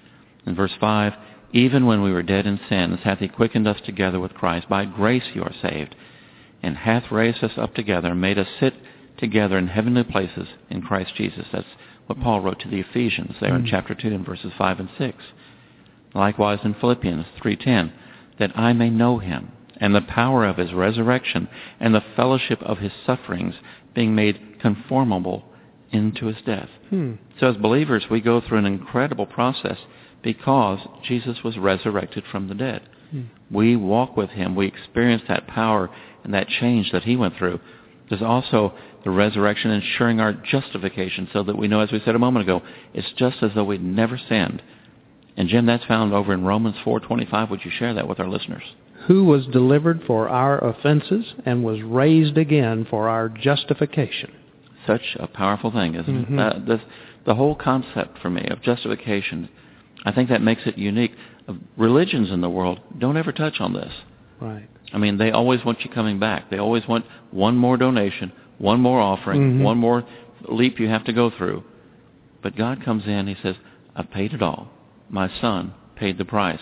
In verse five, even when we were dead in sins, hath he quickened us together with Christ. By grace you are saved, and hath raised us up together and made us sit together in heavenly places in Christ Jesus. That's what Paul wrote to the Ephesians there mm. in chapter two and verses five and six. Likewise in Philippians three ten, that I may know him and the power of his resurrection and the fellowship of his sufferings, being made conformable into his death. Hmm. So as believers, we go through an incredible process because Jesus was resurrected from the dead. Hmm. We walk with him. We experience that power and that change that he went through. There's also the resurrection ensuring our justification so that we know, as we said a moment ago, it's just as though we'd never sinned. And Jim, that's found over in Romans four twenty-five. Would you share that with our listeners? Who was delivered for our offenses and was raised again for our justification. Such a powerful thing, isn't mm-hmm. it? Uh, this, the whole concept for me of justification, I think that makes it unique. Religions in the world don't ever touch on this. Right. I mean, they always want you coming back. They always want one more donation, one more offering, mm-hmm. one more leap you have to go through. But God comes in, he says, I've paid it all. My Son paid the price.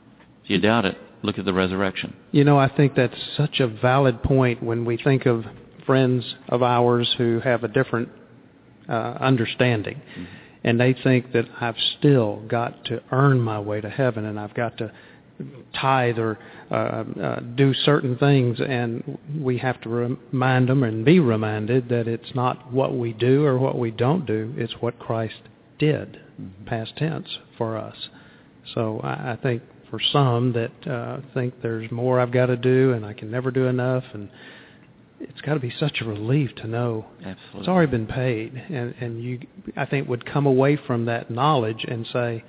If you doubt it, look at the resurrection. You know, I think that's such a valid point when we think of friends of ours who have a different uh, understanding. Mm-hmm. And they think that I've still got to earn my way to heaven and I've got to tithe or uh, uh, do certain things. And we have to remind them and be reminded that it's not what we do or what we don't do. It's what Christ did, mm-hmm. past tense, for us. So I, I think for some that uh, think there's more I've got to do and I can never do enough, and it's got to be such a relief to know Absolutely. It's already been paid, and, and you, I think, would come away from that knowledge and say,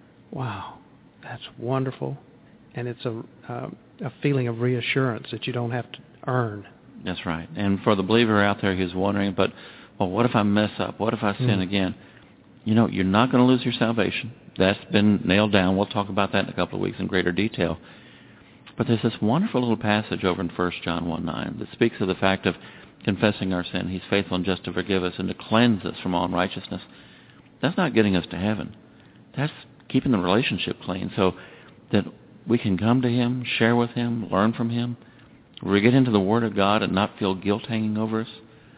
wow, that's wonderful, and it's a, uh, a feeling of reassurance that you don't have to earn. That's right. And for the believer out there who's wondering, but, well, what if I mess up? What if I sin mm. again? You know, you're not going to lose your salvation. That's been nailed down. We'll talk about that in a couple of weeks in greater detail. But there's this wonderful little passage over in First John one nine that speaks of the fact of confessing our sin. He's faithful and just to forgive us and to cleanse us from all unrighteousness. That's not getting us to heaven. That's keeping the relationship clean so that we can come to him, share with him, learn from him. We get into the Word of God and not feel guilt hanging over us.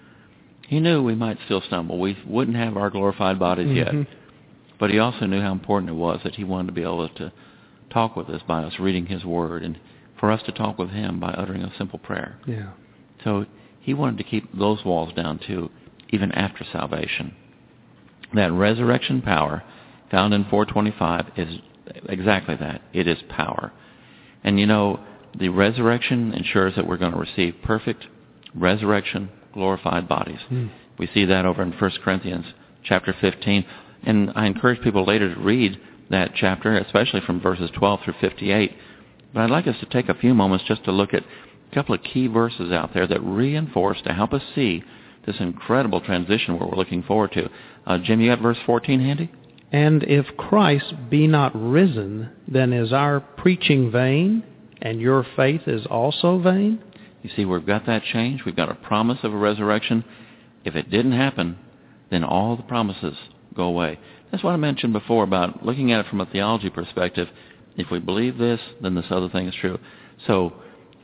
He knew we might still stumble. We wouldn't have our glorified bodies mm-hmm. yet. But he also knew how important it was that he wanted to be able to talk with us by us reading his Word and for us to talk with him by uttering a simple prayer. Yeah. So he wanted to keep those walls down too, even after salvation. That resurrection power found in four twenty-five is exactly that. It is power. And you know, the resurrection ensures that we're going to receive perfect resurrection, glorified bodies. Mm. We see that over in First Corinthians chapter fifteen. And I encourage people later to read that chapter, especially from verses twelve through fifty-eight. But I'd like us to take a few moments just to look at a couple of key verses out there that reinforce, to help us see this incredible transition where we're looking forward to. Uh, Jim, you got verse fourteen handy? And if Christ be not risen, then is our preaching vain, and your faith is also vain? You see, we've got that change. We've got a promise of a resurrection. If it didn't happen, then all the promises go away. That's what I mentioned before about looking at it from a theology perspective. If we believe this, then this other thing is true. So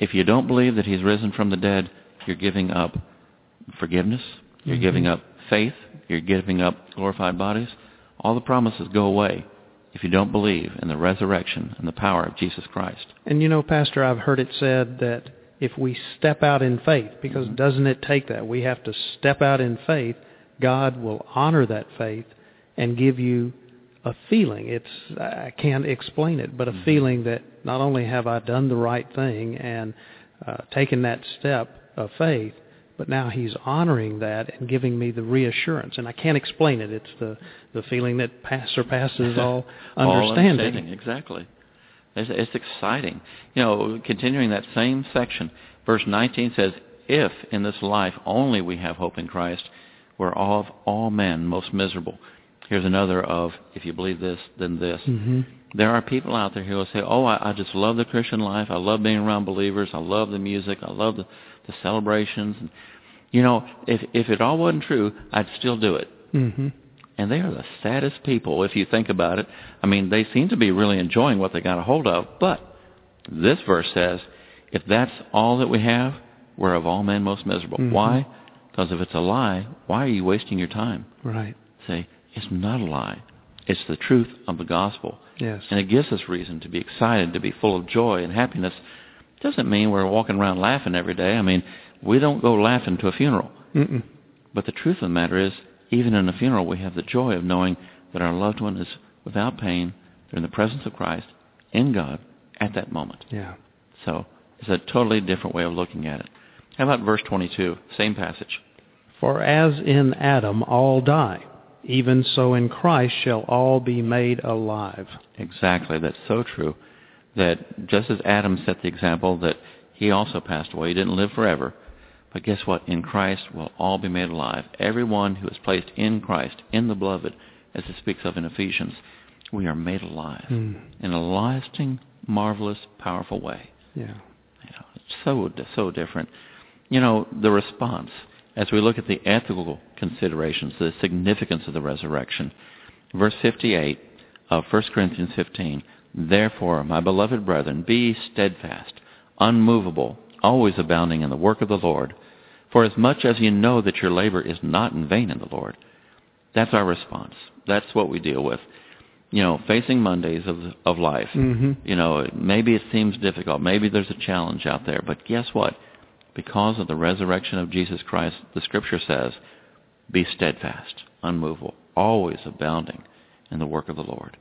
if you don't believe that he's risen from the dead, you're giving up forgiveness, you're Mm-hmm. giving up faith, you're giving up glorified bodies. All the promises go away if you don't believe in the resurrection and the power of Jesus Christ. And you know, Pastor, I've heard it said that if we step out in faith, because Mm-hmm. doesn't it take that? We have to step out in faith. God will honor that faith and give you a feeling. It's I can't explain it, but a Mm-hmm. feeling that not only have I done the right thing and uh, taken that step of faith, but now he's honoring that and giving me the reassurance. And I can't explain it. It's the, the feeling that pass, surpasses all all understanding. understanding. Exactly. It's, it's exciting. You know, continuing that same section, verse nineteen says, if in this life only we have hope in Christ, we're of all men most miserable. Here's another of, if you believe this, then this. Mm-hmm. There are people out there who will say, oh, I, I just love the Christian life. I love being around believers. I love the music. I love the, the celebrations. And, you know, if if it all wasn't true, I'd still do it. Mm-hmm. And they are the saddest people, if you think about it. I mean, they seem to be really enjoying what they got a hold of. But this verse says, if that's all that we have, we're of all men most miserable. Mm-hmm. Why? Because if it's a lie, why are you wasting your time? Right. Say, it's not a lie. It's the truth of the gospel. Yes. And it gives us reason to be excited, to be full of joy and happiness. It doesn't mean we're walking around laughing every day. I mean, we don't go laughing to a funeral. Mm-mm. But the truth of the matter is, even in a funeral, we have the joy of knowing that our loved one is without pain. They're in the presence of Christ, in God, at that moment. Yeah. So it's a totally different way of looking at it. How about verse twenty-two, same passage? For as in Adam all die, even so in Christ shall all be made alive. Exactly. That's so true. That just as Adam set the example that he also passed away, he didn't live forever. But guess what? In Christ will all be made alive. Everyone who is placed in Christ, in the beloved, as it speaks of in Ephesians, we are made alive Mm. in a lasting, marvelous, powerful way. Yeah. You know, it's so so different. You know, the response as we look at the ethical considerations, the significance of the resurrection. Verse fifty-eight of First Corinthians fifteen. Therefore, my beloved brethren, be steadfast, unmovable, always abounding in the work of the Lord. For as much as you know that your labor is not in vain in the Lord. That's our response. That's what we deal with. You know, facing Mondays of of life. Mm-hmm. You know, maybe it seems difficult. Maybe there's a challenge out there. But guess what? Because of the resurrection of Jesus Christ, the Scripture says, be steadfast, unmovable, always abounding in the work of the Lord.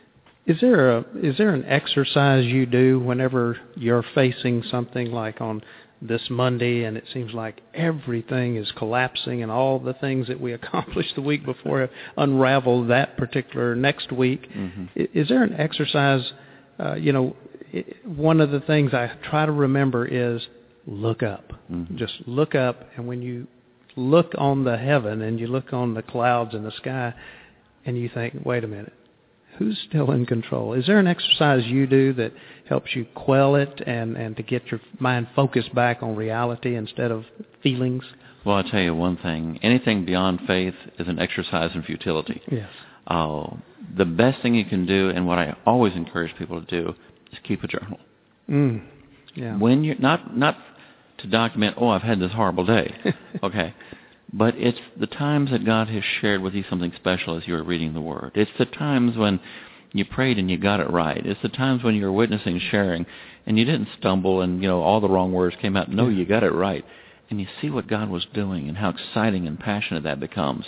Is there a is there an exercise you do whenever you're facing something like on this Monday and it seems like everything is collapsing and all the things that we accomplished the week before have unraveled that particular next week? Mm-hmm. Is there an exercise, uh, you know, one of the things I try to remember is look up. Mm-hmm. Just look up, and when you look on the heaven and you look on the clouds in the sky and you think, wait a minute, who's still in control? Is there an exercise you do that helps you quell it and, and to get your mind focused back on reality instead of feelings? Well, I'll tell you one thing. Anything beyond faith is an exercise in futility. Yes. Uh, the best thing you can do, and what I always encourage people to do, is keep a journal. Mm. Yeah. When you're not not to document, oh, I've had this horrible day. Okay. But it's the times that God has shared with you something special as you were reading the Word. It's the times when you prayed and you got it right. It's the times when you were witnessing, sharing, and you didn't stumble and, you know, all the wrong words came out. No, you got it right. And you see what God was doing and how exciting and passionate that becomes.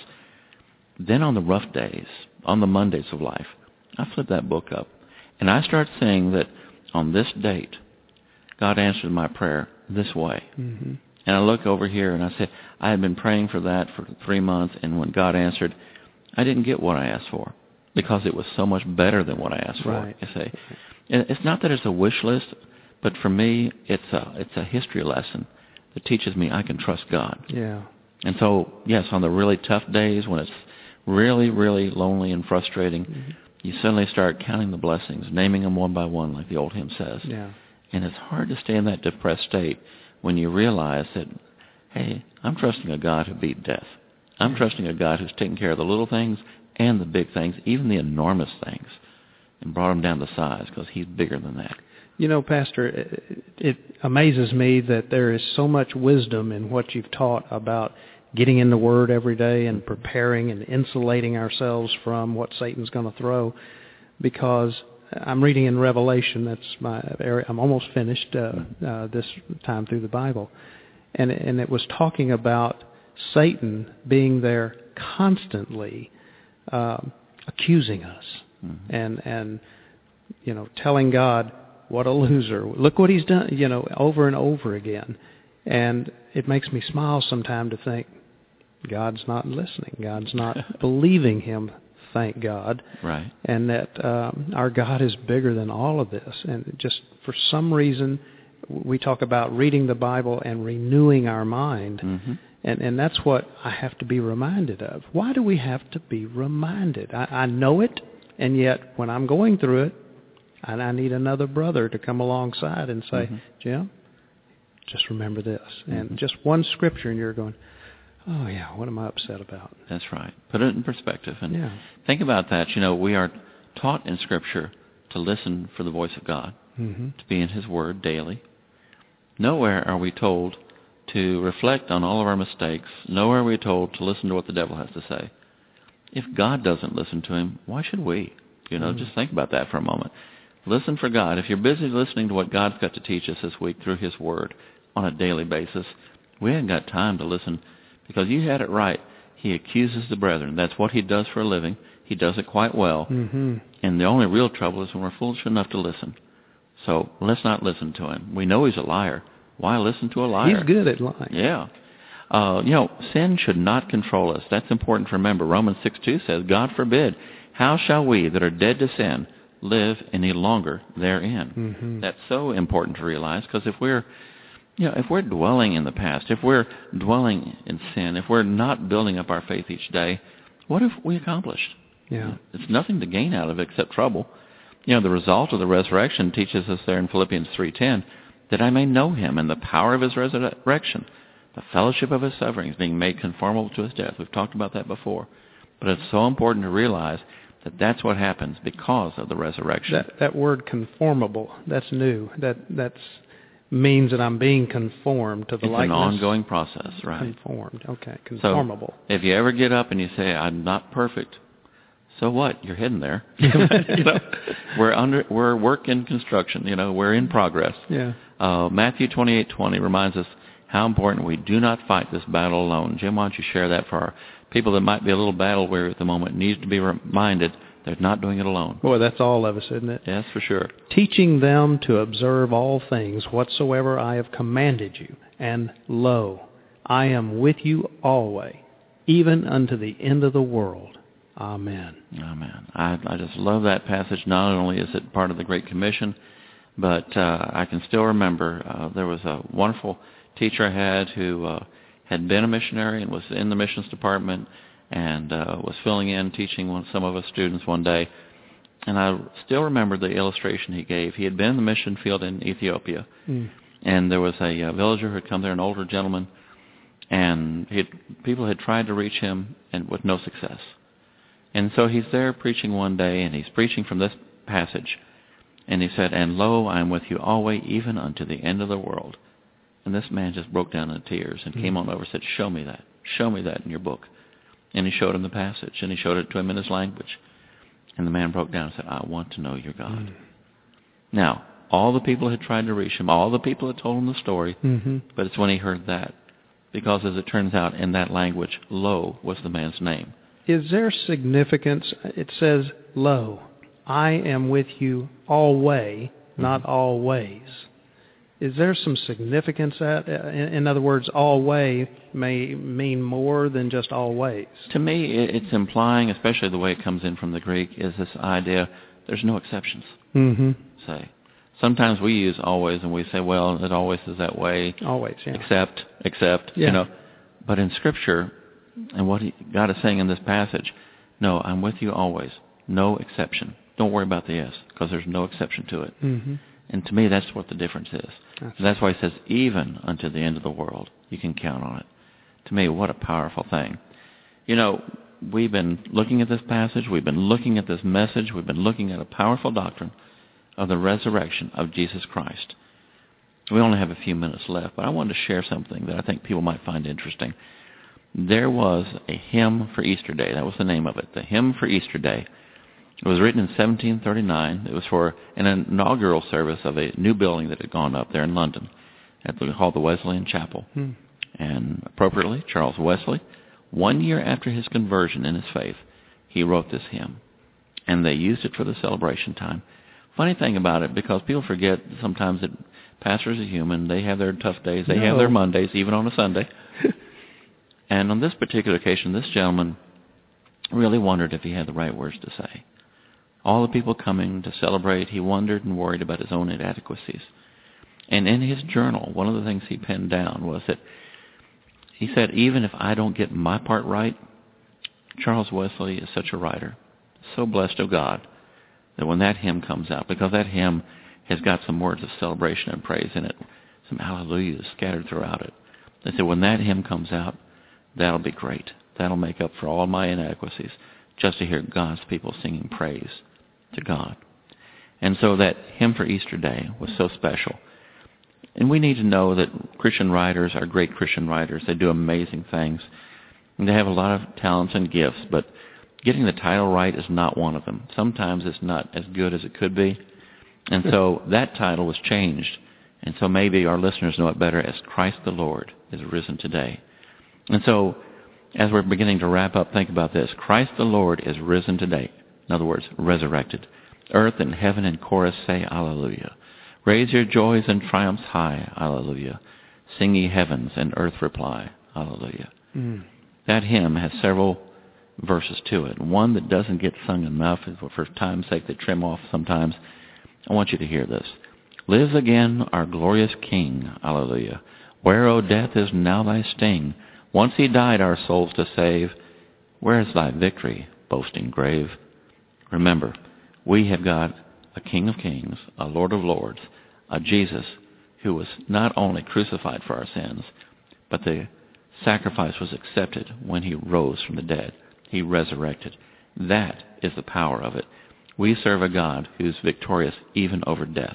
Then on the rough days, on the Mondays of life, I flip that book up, and I start saying that on this date, God answered my prayer this way. Mm-hmm. And I look over here and I say, I had been praying for that for three months, and when God answered, I didn't get what I asked for because it was so much better than what I asked right. for. You see, and it's not that it's a wish list, but for me, it's a it's a history lesson that teaches me I can trust God. Yeah. And so, yes, on the really tough days when it's really, really lonely and frustrating, mm-hmm. you suddenly start counting the blessings, naming them one by one, like the old hymn says. Yeah. And it's hard to stay in that depressed state when you realize that, hey, I'm trusting a God who beat death. I'm trusting a God who's taken care of the little things and the big things, even the enormous things, and brought them down to size because he's bigger than that. You know, Pastor, it, it amazes me that there is so much wisdom in what you've taught about getting in the Word every day and preparing and insulating ourselves from what Satan's going to throw, because I'm reading in Revelation. That's my area. I'm almost finished uh, uh, this time through the Bible. And, and it was talking about Satan being there constantly uh, accusing us mm-hmm. and, and, you know, telling God, what a loser. Look what he's done, you know, over and over again. And it makes me smile sometimes to think, God's not listening. God's not believing him, thank God. Right. And that um, our God is bigger than all of this. And just for some reason, we talk about reading the Bible and renewing our mind. Mm-hmm. And, and that's what I have to be reminded of. Why do we have to be reminded? I, I know it, and yet when I'm going through it, and I need another brother to come alongside and say, mm-hmm. Jim, just remember this. Mm-hmm. And just one scripture, and you're going, oh, yeah, what am I upset about? That's right. Put it in perspective. And yeah. think about that. You know, we are taught in Scripture to listen for the voice of God, mm-hmm. to be in his Word daily. Nowhere are we told to reflect on all of our mistakes. Nowhere are we told to listen to what the devil has to say. If God doesn't listen to him, why should we? You know, mm-hmm. just think about that for a moment. Listen for God. If you're busy listening to what God's got to teach us this week through his Word on a daily basis, we haven't got time to listen, because you had it right. He accuses the brethren. That's what he does for a living. He does it quite well. Mm-hmm. And the only real trouble is when we're foolish enough to listen. So let's not listen to him. We know he's a liar. Why listen to a liar? He's good at lying. Yeah. Uh, you know, sin should not control us. That's important to remember. Romans six two says, God forbid, how shall we that are dead to sin live any longer therein? Mm-hmm. That's so important to realize, because if we're, you know, if we're dwelling in the past, if we're dwelling in sin, if we're not building up our faith each day, what have we accomplished? Yeah. It's nothing to gain out of it except trouble. You know, the result of the resurrection teaches us there in Philippians three ten, that I may know him and the power of his resurrection, the fellowship of his sufferings, being made conformable to his death. We've talked about that before. But it's so important to realize that that's what happens because of the resurrection. That, that word conformable, that's new. That that's means that I'm being conformed to the it's likeness. It's an ongoing process, right? Conformed, okay, conformable. So if you ever get up and you say, I'm not perfect, so what? You're hidden there. you know, we're under, we're work in construction. You know, we're in progress. Yeah. Uh, Matthew twenty-eight twenty reminds us how important we do not fight this battle alone. Jim, why don't you share that for our people that might be a little battle weary at the moment, needs to be reminded they're not doing it alone. Boy, that's all of us, isn't it? Yes, for sure. Teaching them to observe all things whatsoever I have commanded you, and lo, I am with you always, even unto the end of the world. Amen. Amen. I, I just love that passage. Not only is it part of the Great Commission, but uh, I can still remember uh, there was a wonderful teacher I had who uh, had been a missionary and was in the missions department and uh, was filling in, teaching one, some of us students one day. And I still remember the illustration he gave. He had been in the mission field in Ethiopia, mm. and there was a uh, villager who had come there, an older gentleman, and he had, people had tried to reach him and with no success. And so he's there preaching one day, and he's preaching from this passage. And he said, and lo, I am with you always, even unto the end of the world. And this man just broke down in tears and mm-hmm. came on over and said, show me that. Show me that in your book. And he showed him the passage, and he showed it to him in his language. And the man broke down and said, I want to know your God. Mm-hmm. Now, all the people had tried to reach him. All the people had told him the story. Mm-hmm. But it's when he heard that. Because as it turns out, in that language, lo was the man's name. Is there significance? It says, lo, I am with you always, not mm-hmm. always. Is there some significance that, in other words, always may mean more than just always? To me, it's implying, especially the way it comes in from the Greek, is this idea there's no exceptions. Mm-hmm. Say, sometimes we use always and we say, well, it always is that way. Always, yeah. Except, except, yeah. you know. But in Scripture, and what he, God is saying in this passage, no, I'm with you always. No exception. Don't worry about the yes, because there's no exception to it. Mm-hmm. And to me, that's what the difference is. That's, that's why he says, even unto the end of the world, you can count on it. To me, what a powerful thing. You know, we've been looking at this passage. We've been looking at this message. We've been looking at a powerful doctrine. of the resurrection of Jesus Christ. We only have a few minutes left, but I wanted to share something that I think people might find interesting. There was a hymn for Easter Day. That was the name of it, the Hymn for Easter Day. It was written in seventeen thirty-nine. It was for an inaugural service of a new building that had gone up there in London at the, called the Wesleyan Chapel. Hmm. And appropriately, Charles Wesley, one year after his conversion in his faith, he wrote this hymn. And they used it for the celebration time. Funny thing about it, because people forget sometimes that pastors are human. They have their tough days. They no. have their Mondays, even on a Sunday. And on this particular occasion, this gentleman really wondered if he had the right words to say. All the people coming to celebrate, he wondered and worried about his own inadequacies. And in his journal, one of the things he penned down was that he said, even if I don't get my part right, Charles Wesley is such a writer, so blessed of God, that when that hymn comes out, because that hymn has got some words of celebration and praise in it, some hallelujahs scattered throughout it. They said, when that hymn comes out, that'll be great. That'll make up for all my inadequacies, just to hear God's people singing praise to God. And so that hymn for Easter Day was so special. And we need to know that Christian writers are great Christian writers. They do amazing things. And they have a lot of talents and gifts, but getting the title right is not one of them. Sometimes it's not as good as it could be. And so that title was changed. And so maybe our listeners know it better as Christ the Lord is risen today. And so as we're beginning to wrap up, think about this. Christ the Lord is risen today. In other words, resurrected. Earth and heaven in chorus say, Alleluia. Raise your joys and triumphs high, Alleluia. Sing ye heavens and earth reply, Alleluia. Mm. That hymn has several verses to it. One that doesn't get sung enough, for time's sake they trim off sometimes. I want you to hear this. Lives again our glorious King, Alleluia. Where, O death, is now thy sting? Once he died our souls to save. Where is thy victory, boasting grave? Remember, we have got a King of kings, a Lord of lords, a Jesus who was not only crucified for our sins, but the sacrifice was accepted when he rose from the dead. He resurrected. That is the power of it. We serve a God who's victorious even over death.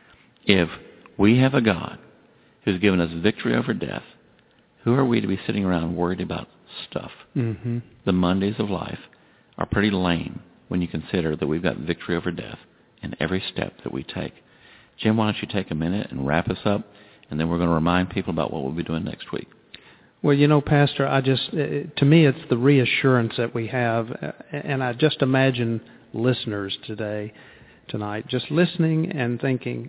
If we have a God who's given us victory over death, who are we to be sitting around worried about stuff? Mm-hmm. The Mondays of life are pretty lame when you consider that we've got victory over death in every step that we take. Jim, why don't you take a minute and wrap us up, and then we're going to remind people about what we'll be doing next week. Well, you know, Pastor, I just, to me, it's the reassurance that we have, and I just imagine listeners today, tonight, just listening and thinking,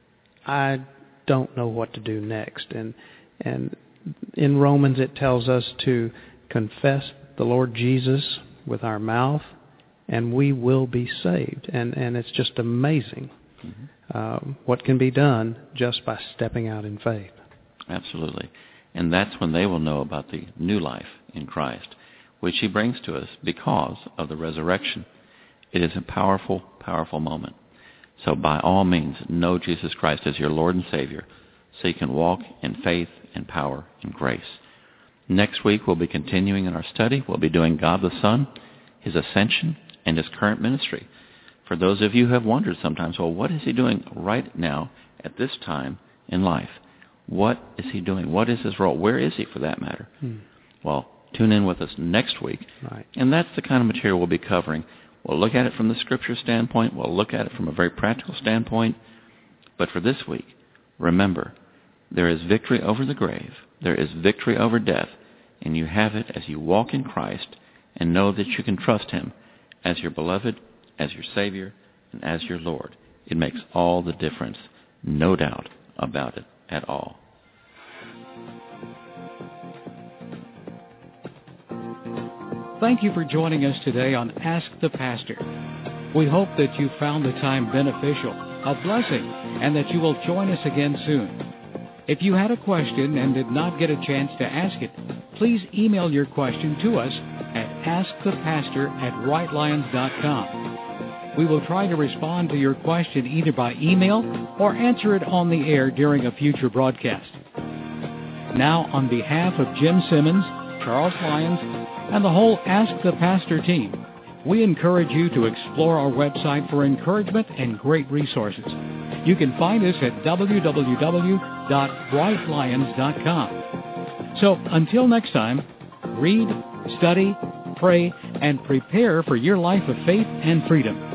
I don't know what to do next. And and in Romans it tells us to confess the Lord Jesus with our mouth, and we will be saved. And, and it's just amazing mm-hmm. um, what can be done just by stepping out in faith. Absolutely. And that's when they will know about the new life in Christ, which he brings to us because of the resurrection. It is a powerful, powerful moment. So by all means, know Jesus Christ as your Lord and Savior so you can walk in faith and power and grace. Next week, we'll be continuing in our study. We'll be doing God the Son, his ascension, and his current ministry. For those of you who have wondered sometimes, well, what is he doing right now at this time in life? What is he doing? What is his role? Where is he, for that matter? Hmm. Well, tune in with us next week. Right. And that's the kind of material we'll be covering. We'll look at it from the Scripture standpoint. We'll look at it from a very practical standpoint. But for this week, remember, there is victory over the grave. There is victory over death. And you have it as you walk in Christ and know that you can trust him as your beloved, as your Savior, and as your Lord. It makes all the difference, no doubt about it at all. Thank you for joining us today on Ask the Pastor. We hope that you found the time beneficial, a blessing, and that you will join us again soon. If you had a question and did not get a chance to ask it, please email your question to us at ask the pastor at white lions dot com. We will try to respond to your question either by email or answer it on the air during a future broadcast. Now, on behalf of Jim Simmons, Charles Lyons, and the whole Ask the Pastor team, we encourage you to explore our website for encouragement and great resources. You can find us at w w w dot bright lions dot com. So until next time, read, study, pray, and prepare for your life of faith and freedom.